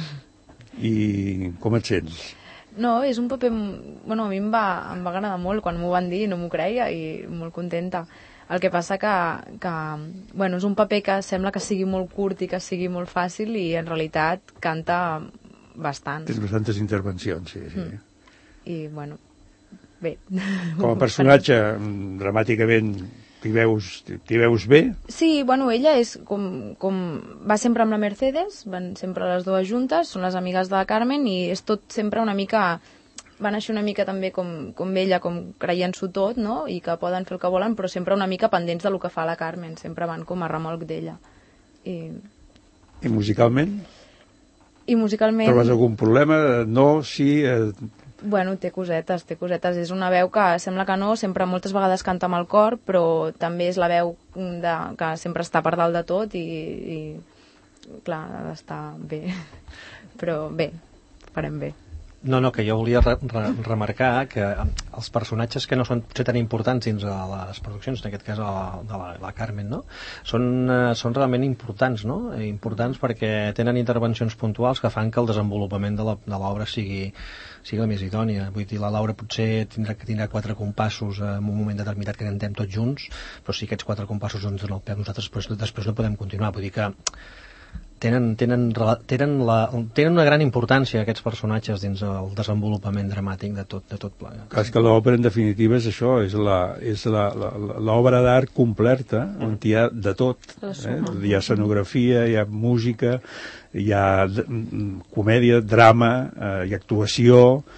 I com et sents? No, és un paper... Bueno, a mi em va, em va agradar molt quan m'ho van dir, no m'ho creia i molt contenta. El que passa que, que bueno, és un paper que sembla que sigui molt curt i que sigui molt fàcil i en realitat canta bastant. Tens bastantes intervencions, sí, sí. Mm. I, bueno, bé. Com a personatge, dramàticament, t'hi veus, t'hi veus bé? Sí, bueno, ella és com, com... va sempre amb la Mercedes, van sempre les dues juntes, són les amigues de la Carmen i és tot sempre una mica... van així una mica també com, com ella, com creient-s'ho tot, no? I que poden fer el que volen, però sempre una mica pendents del que fa la Carmen, sempre van com a remolc d'ella. I... I musicalment? I musicalment... Trobes algun problema? No, sí... Eh... Bueno, té cosetes, té cosetes. És una veu que sembla que no, sempre moltes vegades canta amb el cor, però també és la veu de, que sempre està per dalt de tot i, i clar, ha d'estar bé. Però bé, farem bé. No, no, que jo volia re re remarcar que els personatges que no són potser tan importants dins de les produccions, en aquest cas de la, de la, la Carmen, no? Són, eh, són realment importants, no? Importants perquè tenen intervencions puntuals que fan que el desenvolupament de l'obra sigui, sigui la més idònia. Vull dir, la Laura potser tindrà, tindrà quatre compassos en un moment determinat que cantem tots junts, però si aquests quatre compassos ens donen el peu, nosaltres després, després no podem continuar. Vull dir que Tenen, tenen, tenen, la, tenen una gran importància aquests personatges dins el desenvolupament dramàtic de tot, de tot plegat. Clar, és que l'òpera en definitiva és això, és l'obra d'art completa on hi ha de tot, eh? Hi ha escenografia, hi ha música, hi ha comèdia, drama, eh, hi ha actuació,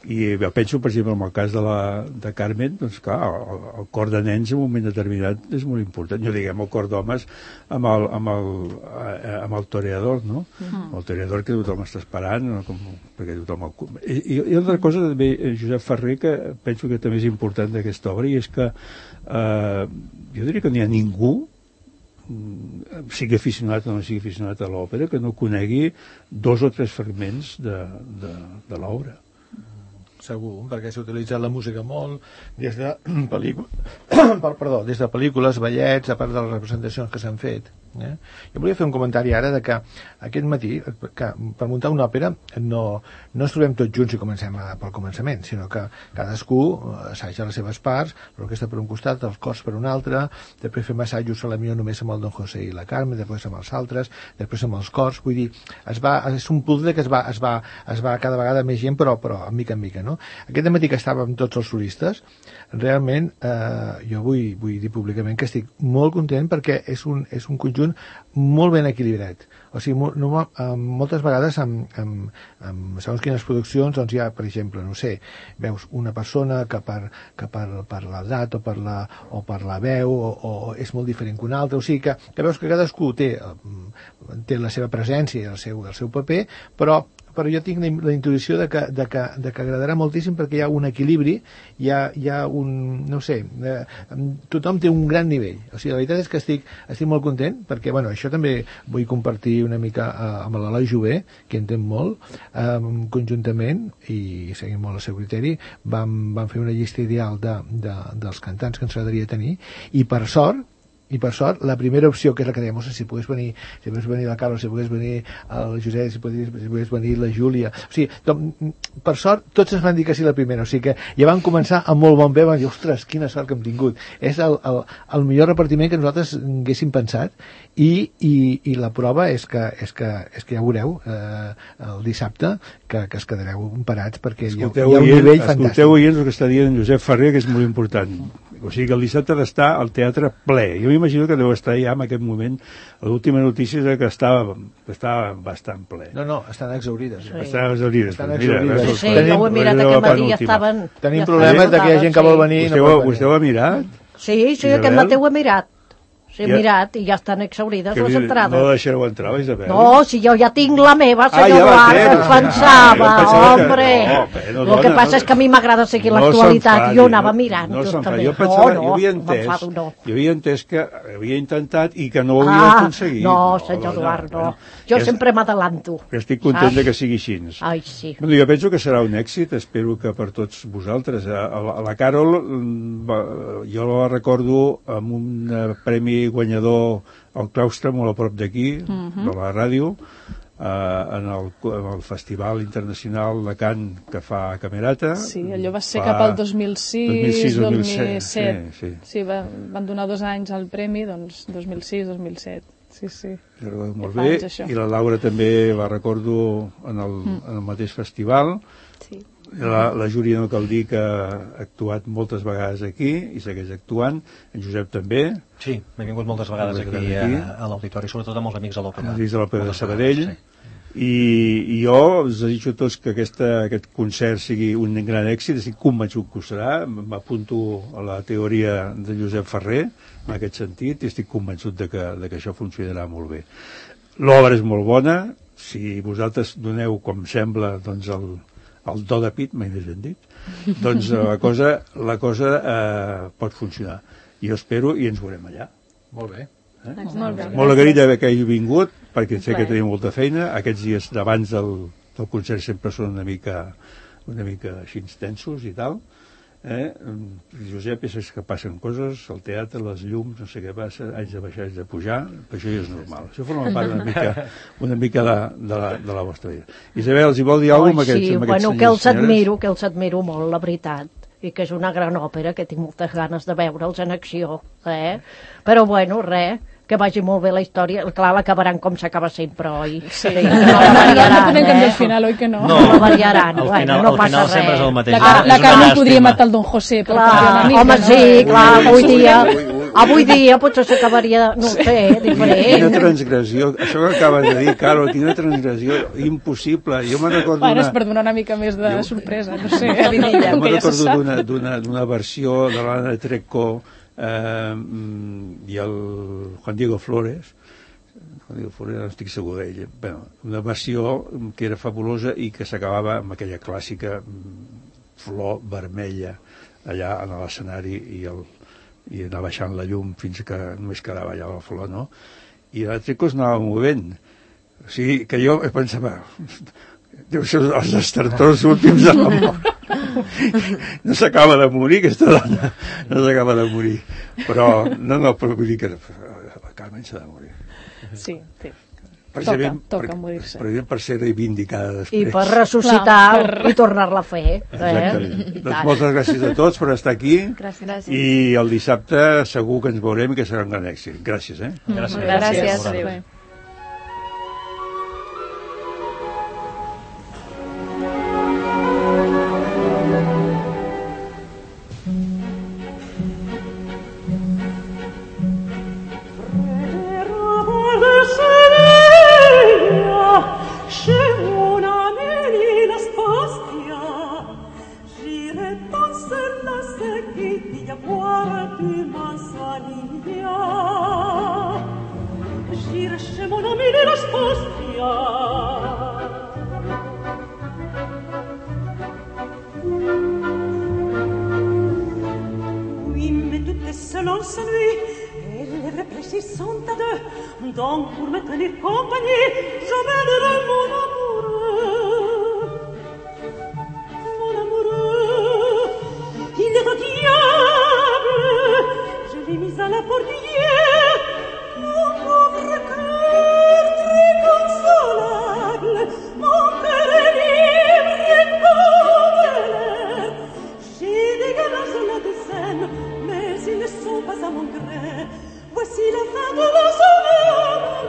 I jo penso, per exemple, en el cas de, la, de Carmen, doncs clar, el, el cor de nens en un moment determinat és molt important. Jo diguem el cor d'homes amb el, amb el, amb el toreador, no? Mm. El toreador que tothom està esperant, no? Com, perquè tothom el... I, i, i altra cosa també, Josep Ferrer, que penso que també és important d'aquesta obra, i és que eh, jo diria que no hi ha ningú, sigui aficionat o no sigui aficionat a l'òpera, que no conegui dos o tres fragments de, de, de l'obra. Segur, perquè s'ha utilitzat la música molt des de pel·lícules, perdó, des de pel·lícules, ballets, a part de les representacions que s'han fet. Eh? Jo volia fer un comentari ara de que aquest matí, que per muntar una òpera no, no ens trobem tots junts i comencem a, pel començament, sinó que cadascú assaja les seves parts, l'orquestra per un costat, els cors per un altre, després fem assajos a la millor només amb el Don José i la Carme, després amb els altres, després amb els cors, vull dir, es va, és un puzzle que es va, es va, es va cada vegada més gent, però, però mica en mica, no? Aquest matí que estàvem tots els solistes, realment eh, jo vull, vull dir públicament que estic molt content perquè és un, és un conjunt molt ben equilibrat. O sigui, mo, no, moltes vegades amb, amb, amb segons quines produccions doncs hi ha, per exemple, no sé, veus una persona que per, que per, per l'edat o per la, o per la veu o, o és molt diferent que una altra, o sigui que, que veus que cadascú té, té la seva presència i el seu, el seu paper, però però jo tinc la, la intuïció de que, de, que, de que agradarà moltíssim perquè hi ha un equilibri, hi ha, hi ha un, no sé, eh, tothom té un gran nivell. O sigui, la veritat és que estic, estic molt content perquè, bueno, això també vull compartir una mica eh, amb l'Eloi Jové, que entén molt, eh, conjuntament, i seguint molt el seu criteri, vam, vam fer una llista ideal de, de, dels cantants que ens agradaria tenir, i per sort, i per sort, la primera opció, que és la que dèiem, si pogués venir, si pogués venir la Carla, si pogués venir el Josep, si pogués, si pogués venir la Júlia, o sigui, tot, per sort, tots ens van dir que sí la primera, o sigui que ja van començar amb molt bon bé, van dir, ostres, quina sort que hem tingut. És el, el, el millor repartiment que nosaltres haguéssim pensat, i, i, i la prova és que, és que, és que ja veureu eh, el dissabte que, que es quedareu parats perquè escolteu, hi ha, hi ha un nivell oient, fantàstic. Escolteu oient el que està dient en Josep Ferrer, que és molt important. O sigui que el dissabte ha d'estar al teatre ple. Jo m'imagino que deu estar ja en aquest moment. L'última notícia és que estava, que estava bastant ple. No, no, estan exaurides. Sí. Estan exaurides. Estan exaurides. Sí, sí, jo ho he mirat aquest matí i estaven... Tenim problemes de que hi ha gent que vol venir i no pot venir. Vostè ho ha mirat? Sí, sí, aquest matí ho he mirat. Sí, he ja. mirat, i ja estan exaurides que les entrades. No deixareu entrar, la Isabel? No, si jo ja tinc la meva, senyor Duart, ah, ja que pensava, ah, hombre. Que... No, no, el que passa no, és que a mi m'agrada seguir no l'actualitat, jo anava no, mirant. No, justament. jo pensava, no, jo havia entès, no, no. jo havia entès que havia intentat i que no ho havia ah, aconseguit. No, senyor no, Duart, no. Jo ja sempre m'adalanto. Estic content de que sigui així. Ai, sí. Bueno, jo penso que serà un èxit, espero que per tots vosaltres. A la Carol, jo la recordo amb un premi guanyador al claustre, molt a prop d'aquí, uh-huh. de la ràdio, eh, en, el, en el Festival Internacional de Cant que fa Camerata. Sí, allò va ser cap al dos mil sis, dos mil set. Sí, sí. Sí, va, van donar dos anys al premi, doncs dos mil sis, dos mil set. Sí, sí. Molt bé, i la Laura també la recordo en el, mm. en el mateix festival. Sí. La, la Júlia no cal dir que ha actuat moltes vegades aquí i segueix actuant, en Josep també. Sí, m'he vingut moltes vegades aquí, aquí a, a l'auditori, sobretot amb els amics de l'òpera. Els amics de l'òpera de Sabadell. Sí. I, i jo us desitjo a tots que aquesta, aquest concert sigui un gran èxit, estic convençut que ho serà, m'apunto a la teoria de Josep Ferrer en aquest sentit i estic convençut de que, de que això funcionarà molt bé. L'obra és molt bona, si vosaltres doneu, com sembla, doncs el el do de pit, mai més ben dit, doncs la cosa, la cosa eh, pot funcionar. I jo espero i ens veurem allà. Molt bé. Eh? Molt bé. Molt agraït que hagi vingut, perquè sé que teniu molta feina. Aquests dies d'abans del, del concert sempre són una mica, una mica així tensos i tal. Eh? Josep, és que passen coses, el teatre, les llums, no sé què passa, haig de baixar, haig de pujar, però això ja és normal. Això forma part una mica, una mica de, de, la, de la vostra vida. Isabel, els hi vol dir alguna cosa amb aquests, sí, amb aquests bueno, senyors, que els senyores? admiro, que els admiro molt, la veritat, i que és una gran òpera, que tinc moltes ganes de veure'ls en acció, eh? Però bueno, res, que vagi molt bé la història. Clar, l'acabaran com s'acaba sempre, oi? Sí, no la variaran, no podem canviar el final, oi que no? No, la variaran, al bueno, final, no al passa final res. sempre és el mateix. La, Car la Carme podria matar el Don José, però clar, mica, home, no? sí, clar, avui dia, Avui dia potser s'acabaria, no ho sé, diferent. Quina transgressió, això que acabes de dir, Carol, quina transgressió impossible. Jo me'n recordo Bueno, una... és per donar una mica més de sorpresa, no sé, a Vidilla, Jo que me'n ja se recordo sap. d'una- d'una d'una versió de l'Anna Trecco eh, i el Juan Diego Flores, Juan Diego Flores, no estic segur d'ell, bueno, una versió que era fabulosa i que s'acabava amb aquella clàssica flor vermella allà en l'escenari i, el, i anar baixant la llum fins que només quedava allà la flor, no? I la Trecco es anava movent. O sigui, que jo pensava, deu ser els estertors últims de la mort. No s'acaba de morir, aquesta dona, no s'acaba de morir. Però, no, no, però vull dir que la Carmen s'ha de morir. Sí, sí. Toca, toca morir-se. Per, per ser reivindicada després. I per ressuscitar Clar, per... i tornar-la a fer. Exactament. Eh? Doncs moltes gràcies a tots per estar aquí. Gràcies. I el dissabte segur que ens veurem i que serà un gran èxit. Gràcies, eh? Gràcies. Gràcies. Adéu. Chez mon Amélie la Spastia, j'irai danser la sequitilla, boire du manzanilla. J'irai chez mon Amélie la Spastia. Oui, mais tout est seul en sa nuit, et les réfléchissant à deux. Donc pour me tenir compagnie, j'emmènerai mon amoureux. Mon amoureux, il est au diable. Je l'ai mis à la portière. Mon pauvre cœur très consolable. Mon cœur est libre et comme l'air. J'ai des gages là de scène, mais ils ne sont pas à mon gré. Voici la fin de la semaine.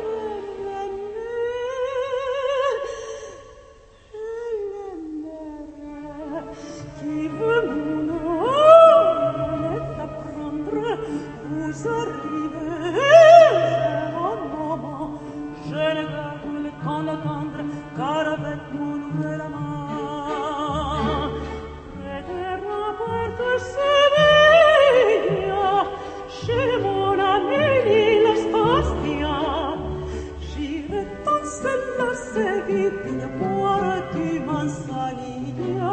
Qui veut mon omelette apprendre, vous arrivez, oh maman, je ne garde le temps d'attendre, car avec mon nouvel amant, près des remparts de Séville, chez mon Amélie la Spastia, j'irai danser la Séville, boire du manzanilla.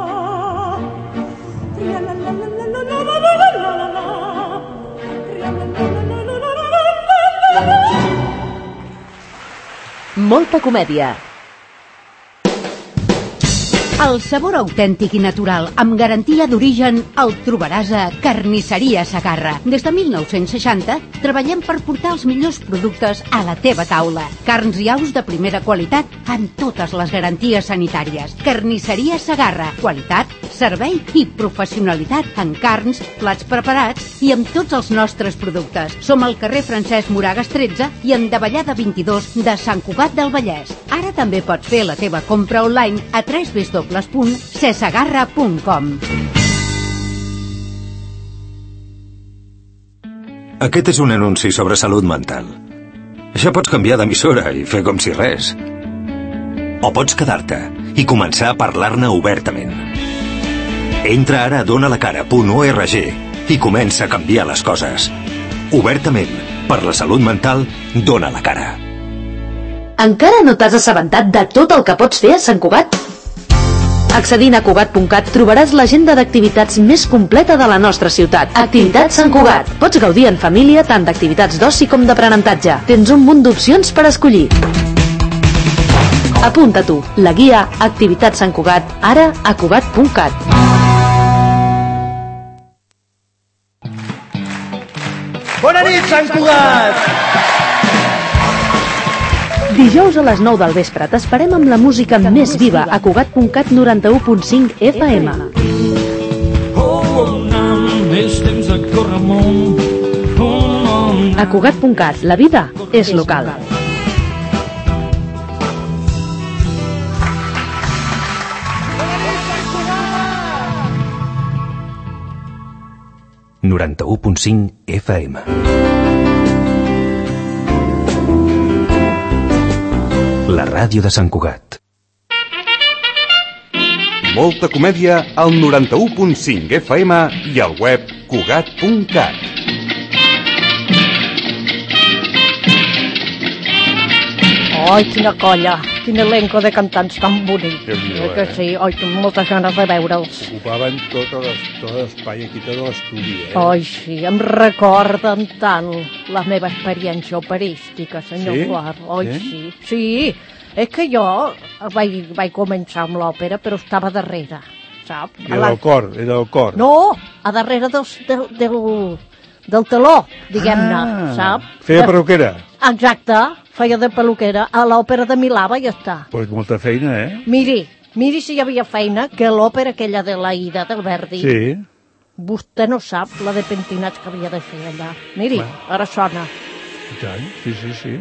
Molta comèdia. El sabor autèntic i natural, amb garantia d'origen, el trobaràs a Carnisseria Segarra. Des de mil nou-cents seixanta treballem per portar els millors productes a la teva taula. Carns i aus de primera qualitat amb totes les garanties sanitàries. Carnisseria Segarra. Qualitat, servei i professionalitat en carns, plats preparats i amb tots els nostres productes. Som al carrer Francesc Moragas tretze i en Davallada vint-i-dos de Sant Cugat del Vallès. Ara també pots fer la teva compra online a w w w punt sesegarra punt com. Aquest és un anunci sobre salut mental. Ja pots canviar d'emissora i fer com si res. O pots quedar-te i començar a parlar-ne obertament. Entra ara a donalacara punt org i comença a canviar les coses. Obertament, per la salut mental, dona la cara. Encara no t'has assabentat de tot el que pots fer a Sant Cugat? Accedint a cugat punt cat trobaràs l'agenda d'activitats més completa de la nostra ciutat. Activitats Sant Cugat. Pots gaudir en família tant d'activitats d'oci com d'aprenentatge. Tens un munt d'opcions per escollir. Apunta tu, la guia Activitats Sant Cugat, ara a cugat punt cat. Bona nit, Sant Cugat! Dijous a les nou del vespre t'esperem amb la música més viva a cugat punt cat noranta-u punt cinc F M. A cugat punt cat, la vida és local. noranta-u punt cinc F M. La ràdio de Sant Cugat. Molta comèdia al noranta-u punt cinc F M i al web cugat punt cat. Oi, quina colla, quin elenco de cantants tan bonic. Déu-n'hi-do, que eh? sí, oi, tinc moltes ganes de veure'ls. Ocupaven tot les- tot l'espai aquí, tot l'estudi, eh? Oi, sí, em recorden tant la meva experiència operística, senyor Sí? Guard. Oi, Sí? sí. Sí, és que jo vaig, vaig començar amb l'òpera, però estava darrere, sap? A Era la- el cor, era el cor. No, a darrere dels, del, del, del teló, diguem-ne, Ah, sap? feia De- perruquera. Exacte, feia de peluquera a l'òpera de Milà, i ja està. Pues molta feina, eh? Miri, miri si hi havia feina, que l'òpera aquella de l'Aida, del Verdi, Sí. vostè no sap la de pentinats que havia de fer allà. Miri, Bueno. ara sona. I tant, sí, sí, sí.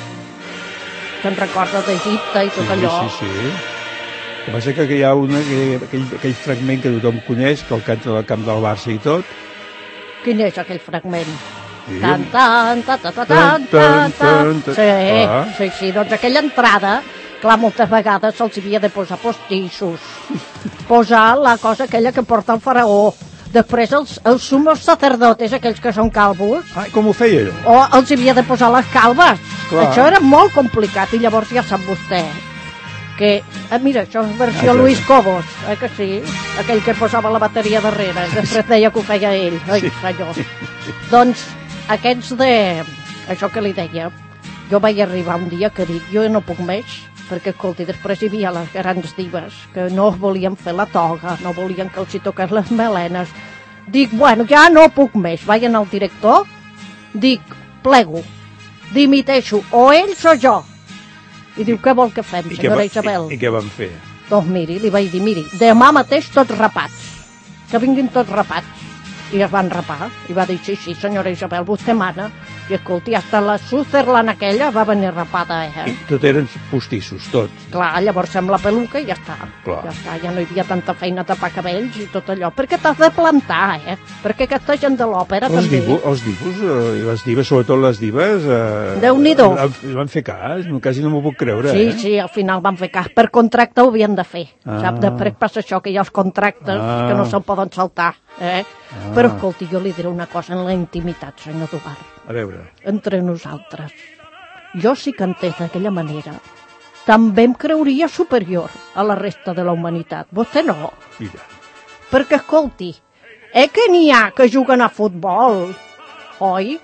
Te'n recordes d'Egipte i tot sí, allò? Sí, sí, sí. El que passa és que hi ha una, que, aquell, aquell fragment que tothom coneix, que el canta del camp del Barça i tot. Quin és aquell fragment? Sí. Tan, tan, tan, tan, tan, Tan, tan, tan, tan, tan, tan. Sí, Ah. sí, sí, doncs aquella entrada, clar, moltes vegades se'ls havia de posar postissos, posar la cosa aquella que porta el faraó, després els, els sumos sacerdotes, aquells que són calvos, Ah, com ho feia allò? o els havia de posar les calves. Clar. Això era molt complicat i llavors ja sap vostè que, eh, mira, això és versió Ah, sí. Luis Cobos, eh, que sí? Aquell que posava la bateria darrere, després deia que ho feia ell. Ai, Sí. senyor. Doncs aquests de... Això que li deia, jo vaig arribar un dia que dic, jo no puc més, perquè, escolti, després hi havia les grans divas que no volien fer la toga, no volien que els hi toqués les melenes. Dic, bueno, ja no puc més. Vaig anar al director, dic, plego, dimiteixo, o ells o jo. I diu, què vol que fem, I què, senyora va, Isabel? i, I què van fer? Doncs miri, li vaig dir, miri, demà mateix tots rapats, que vinguin tots rapats. I es van rapar, i va dir, sí, sí, senyora Isabel, vostè mana. I escolti, hasta la Sutherland aquella va venir rapada, eh? I tot eren postissos, tots. Clar, llavors amb la peluca i ja està. Clar. Ja està, ja no hi havia tanta feina a tapar cabells i tot allò. Perquè t'has de plantar, eh? Perquè aquesta gent de l'òpera Els, també... dibu, els divos, eh, i les divas, sobretot les divas... Eh, Déu-n'hi-do. Li van fer cas, no, quasi no m'ho puc creure, Sí, eh? sí, al final van fer cas. Per contracte ho havien de fer. Ah. Sap? Després passa això, que hi ha els contractes Ah. que no se'l poden saltar. Eh? Ah. Però, escolti, jo li diré una cosa en la intimitat, senyor Dubar. A veure, Entre nosaltres. Jo sí que entès d'aquella manera. També em creuria superior a la resta de la humanitat. Vostè no. mira, Perquè, escolti, eh que n'hi ha que juguen a futbol, oi?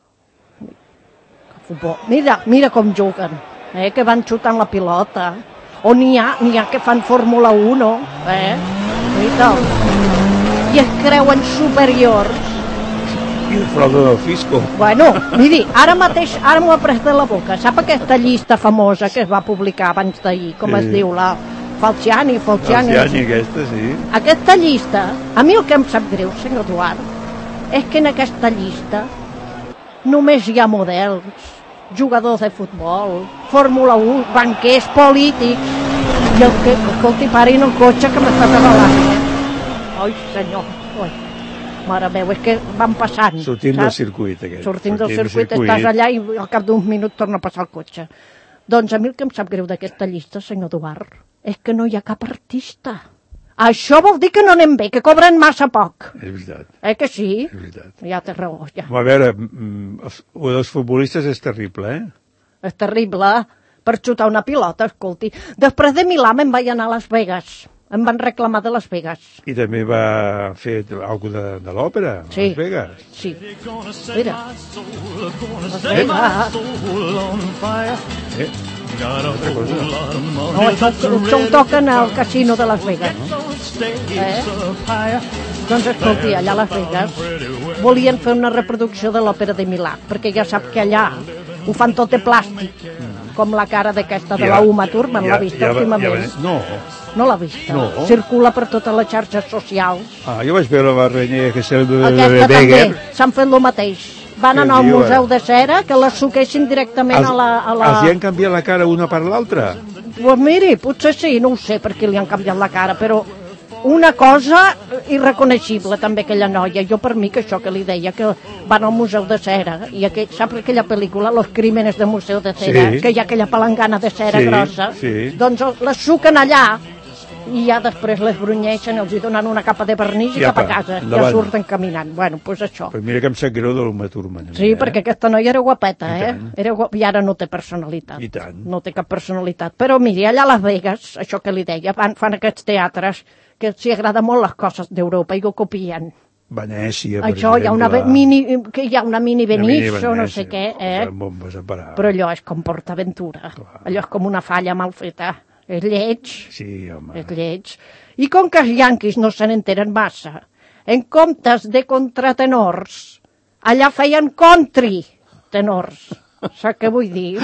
A futbol. Mira, mira com juguen, eh, que van xutant la pilota. O n'hi ha, n'hi ha que fan Fórmula uno, eh? Mira, i es creuen superiors. i el fraude del fisco. Bueno, miri, ara mateix, ara m'ho ha pres de la boca. Sap aquesta llista famosa que es va publicar abans d'ahir, com Sí. es diu, la Falciani, Falciani... Falciani, aquesta, sí. Aquesta llista, a mi el que em sap greu, senyor Eduard, és que en aquesta llista només hi ha models, jugadors de futbol, Fórmula u, banquers, polítics, i el que, escolti, parin el cotxe que m'està revelant. Ai, senyor, oi. Mare meva, és que van passant. Sortint del saps? circuit, aquest. Sortint del circuit, estàs allà i al cap d'uns minuts torna a passar el cotxe. Doncs a mi el que em sap greu d'aquesta llista, senyor Eduard, és que no hi ha cap artista. Això vol dir que no anem bé, que cobren massa poc. És veritat, Eh que sí? és veritat. Ja té raó, ja. A veure, mm, els, el dels futbolistes és terrible, eh? És terrible per xutar una pilota, escolti. Després de Milà me'n vaig anar a Las Vegas. Em van reclamar de Las Vegas. I també va fer alguna de, de l'òpera, a Sí. Las Vegas. Sí. Mira. Las Eh? Vegas. Eh? Altra cosa. No, això, això ho toquen al casino de Las Vegas. Eh? Doncs escolti, allà a Las Vegas volien fer una reproducció de l'òpera de Milà, perquè ja sap que allà ho fan tot de plàstic, com la cara d'aquesta de la Uma Thurman, l'ha vista ja va- últimament? ja va- no, No l'ha vista. No. Circula per totes les xarxes socials. ah, jo vaig veure la renyera que sembla de, Aquesta de també, Beguer. s'han fet el mateix. Van Què anar al diu, Museu ara? de Cera, que la suquessin directament a la... A la... Els hi han canviat la cara una per l'altra? Pues miri, potser sí, no ho sé per què li han canviat la cara, però una cosa irreconeixible també aquella noia. Jo per mi que això que li deia, que van al Museu de Cera i aquell, saps aquella pel·lícula Los crímenes del Museu de Cera, Sí. que hi ha aquella palangana de cera Sí, grossa, sí. doncs les suquen allà i ja després les brunyeixen, els hi donen una capa de vernís i I cap a apa, casa, endavant. ja surten caminant. Bueno, doncs pues això. Però mira que em sap greu de l'Uma Thurman. Sí, perquè aquesta noia era guapeta, I eh? tant. Era guap... I ara no té personalitat. I tant. No té cap personalitat. Però miri, allà a Las Vegas, això que li deia, fan, fan aquests teatres que els agrada molt les coses d'Europa i ho copien. Venècia, per Això, hi ha una exemple. ve- mini, que hi ha una mini Una mini Venice o no Venècia, sé què, eh? posant bombes a parar. Però allò és com PortAventura. Allò és com una falla mal feta. És lleig. Sí, home. És lleig. I com que els yanquis no se n'enteren massa, en comptes de contratenors, allà feien country tenors. Saps què vull dir?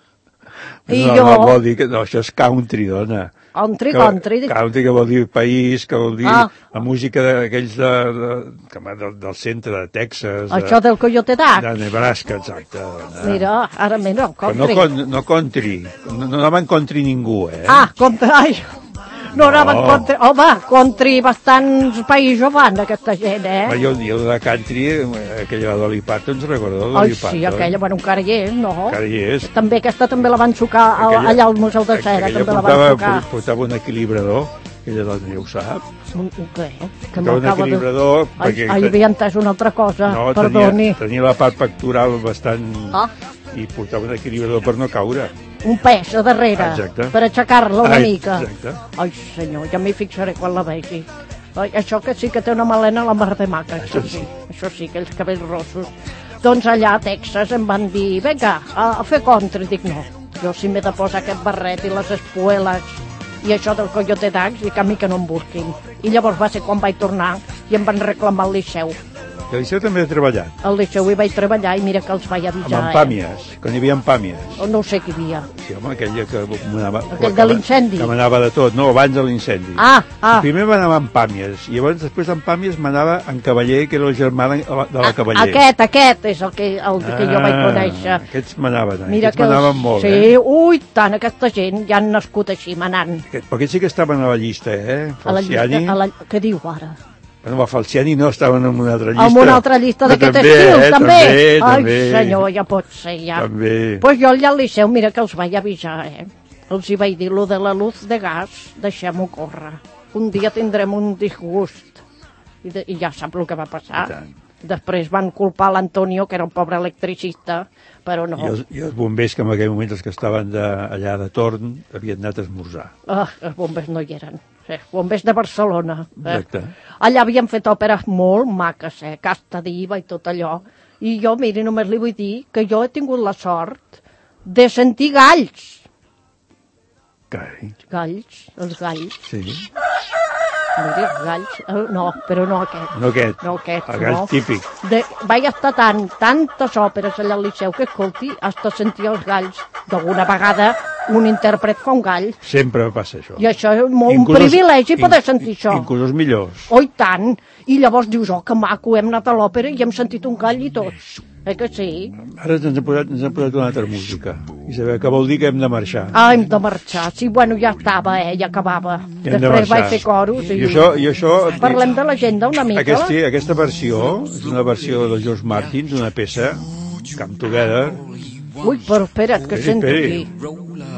I no, jo... no, vol dir que no, això és country, dona. Country, que, country. Country que vol dir país, que vol dir Ah. la música d'aquells de, de, que va del, del centre de Texas. Això de, del Coyote Dax. de Nebraska, exacte. Dona. Mira, ara mira, Però no, country. con, no country, no, no anaven country ningú, eh? Ah, country, ai, no, No. anaven country, home, country bastants països van aquesta gent, eh? Ma, jo, jo de country, aquella de Dolly Parton, ens recordo de Ai, Dolly Parton? sí, aquella, bueno, encara hi és, no? Encara hi és. També, aquesta també la van xocar al, Aquella- allà al Museu de Cera, Aquella també la van portava, xocar. portava un equilibrador, aquella dona ja ho sap. Un, un què? Que Portava un m'acaba de... equilibrador Ai, perquè... ai, havia entès una altra cosa, No, perdoni. tenia, tenia la part pectoral bastant... Ah. I portava un equilibrador per no caure. Un pes a darrere, Exacte. per aixecar-la una Ai, mica. exacte. Ai, senyor, ja m'hi fixaré quan la vegi. Ai, això que sí que té una melena a la mar de maca, això, Això sí. sí. Això sí, aquells cabells rossos. Doncs allà a Texas em van dir, vinga, a, a fer country. Dic, no, jo sí m'he de posar aquest barret i les espueles i això del Coyote Dax i que a mi que no em busquin. I llavors va ser quan vaig tornar i em van reclamar al Liceu. Que Liceu també he treballat. Al Liceu hi vaig treballar i mira que els vaig Amb avisar. en eh? Pàmies, quan hi havia en Pàmies. O no ho sé qui hi havia. Sí, home, aquella que manava... Aquell de l'incendi. Que manava de tot, no, abans de l'incendi. Ah, ah. Primer manava en Pàmies, i llavors després en Pàmies manava en Cavaller, que era el germà de de la Cavaller. Aquest, aquest és el que, el que jo vaig conèixer. Ah, Aquests manaven, eh? Mira aquests que els- manaven molt, sí, eh? ui, tant, aquesta gent ja han nascut així, manant. Aquest, però aquests sí que estaven a la llista, eh? A la llista, Falciani. a la, què diu ara? Bueno, va, Falciani no, estaven en una altra llista. En una altra llista Però d'aquest també, estil, eh? també. També, Ai, també. senyor, ja pot ser, ja. També. Pues jo allà al Liceu, mira que els vaig avisar, eh? Els hi vaig dir, lo de la luz de gas, deixem-ho córrer. Un dia tindrem un disgust. I, de, i ja sap el que va passar. Després van culpar l'Antonio, que era un pobre electricista, però no. I els, I els bombers, que en aquell moment els que estaven de, allà de torn, havien anat a esmorzar. Ah, els bombers no hi eren. Sí, bombers de Barcelona. Eh? Exacte. Allà havien fet òperes molt maques, eh? Casta Diva i tot allò. I jo, miri, només li vull dir que jo he tingut la sort de sentir galls. Carai. Galls, els galls. Sí. Miri, els galls. Eh, no, però no aquest. No aquest. No aquest, El gall no. típic. De, vaig estar tant, tantes òperes allà al Liceu que, escolti, hasta sentir els galls. D'alguna vegada un intèrpret fa un gall. Sempre passa això. I això és molt un Inclús- privilegi poder in- sentir això. Inclús els millors. Oh, i tant! I llavors dius, oh, que maco, hem anat a l'òpera i hem sentit un gall i tots. Eh que sí? Ara ens hem posat, ens hem posat una altra música. Isabel, que vol dir que hem de marxar. Ah, hem de marxar. Sí, bueno, ja estava, eh, ja acabava. Hem de Després marxar. vaig fer coros i... I això, i això Parlem de l'agenda una mica. Aquest, sí, aquesta versió és una versió de George Martin, d'una peça, Come Together. Ui, però espera't, que Esperi, sento esperi. aquí.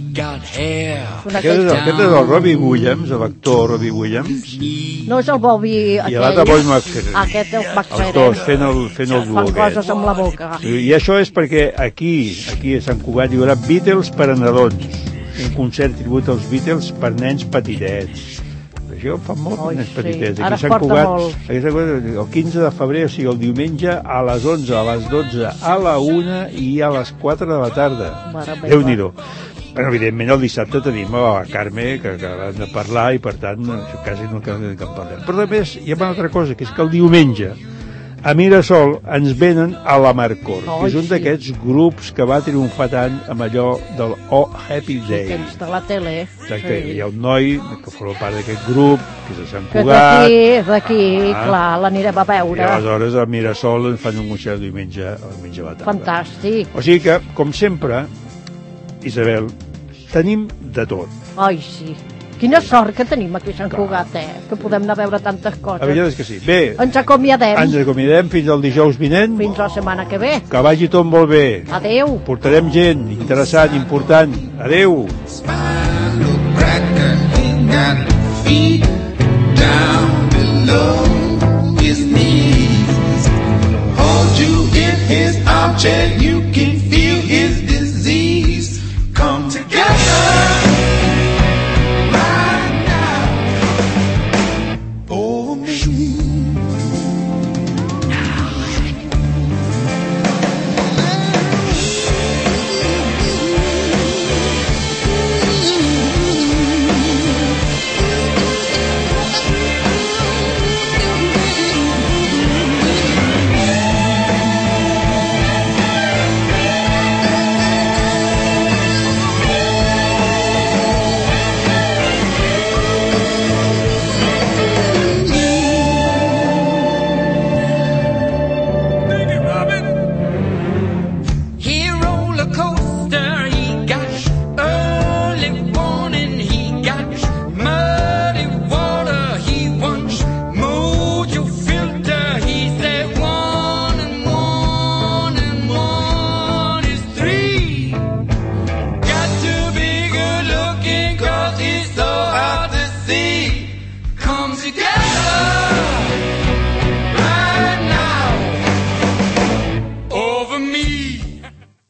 Aquest és, aquest és el Robbie Williams, l'actor Robbie Williams, No és el Bobby i aquell. l'altre Boy McFerrin. Aquest és el Els McFerrin. dos fent el, fent el duo Fan aquest. coses amb la boca. I, I això és perquè aquí, aquí a Sant Cugat, hi haurà Beatles per a nadons. Un concert tribut als Beatles per nens petitets. Això fa molt per Ai, nens sí. petitets. Ara Aquí a es Sant porta Cugat, molt. aquí a Sant Cugat, el quinze de febrer, o sigui, el diumenge, a les onze, a les dotze, a la una i a les quatre de la tarda. Mare meva. Déu-n'hi-do. Bueno, evidentment, el dissabte tenim a la Carme, que acabem de parlar, i per tant, això quasi no cal que en parlem. Però a més, hi ha una altra cosa, que és que el diumenge, a Mirasol, ens venen a la Marcor, que és un Ai, sí. d'aquests grups que va triomfar tant amb allò del Oh Happy Day. Aquells de la tele. Exacte, Sí. hi ha un noi que forma part d'aquest grup, que és de Sant Que és Cugat, d'aquí, d'aquí, Ah. clar, l'anirem a i veure. aleshores a Mirasol ens fan un concert diumenge, a diumenge a la tarda. Fantàstic. O sigui que, com sempre, Isabel, tenim de tot. Ai, sí. Quina sort que tenim aquí a Sant Cugat, eh? Que podem anar a veure tantes coses. La veritat és que sí. Bé, ens acomiadem. Ens acomiadem fins al dijous vinent. Fins la setmana que ve. Que vagi tot molt bé. Adeu. Portarem gent interessant, important. Adeu. Down below his knees, hold you in his armchair, you can feel his disease. Come together right now for me. Coat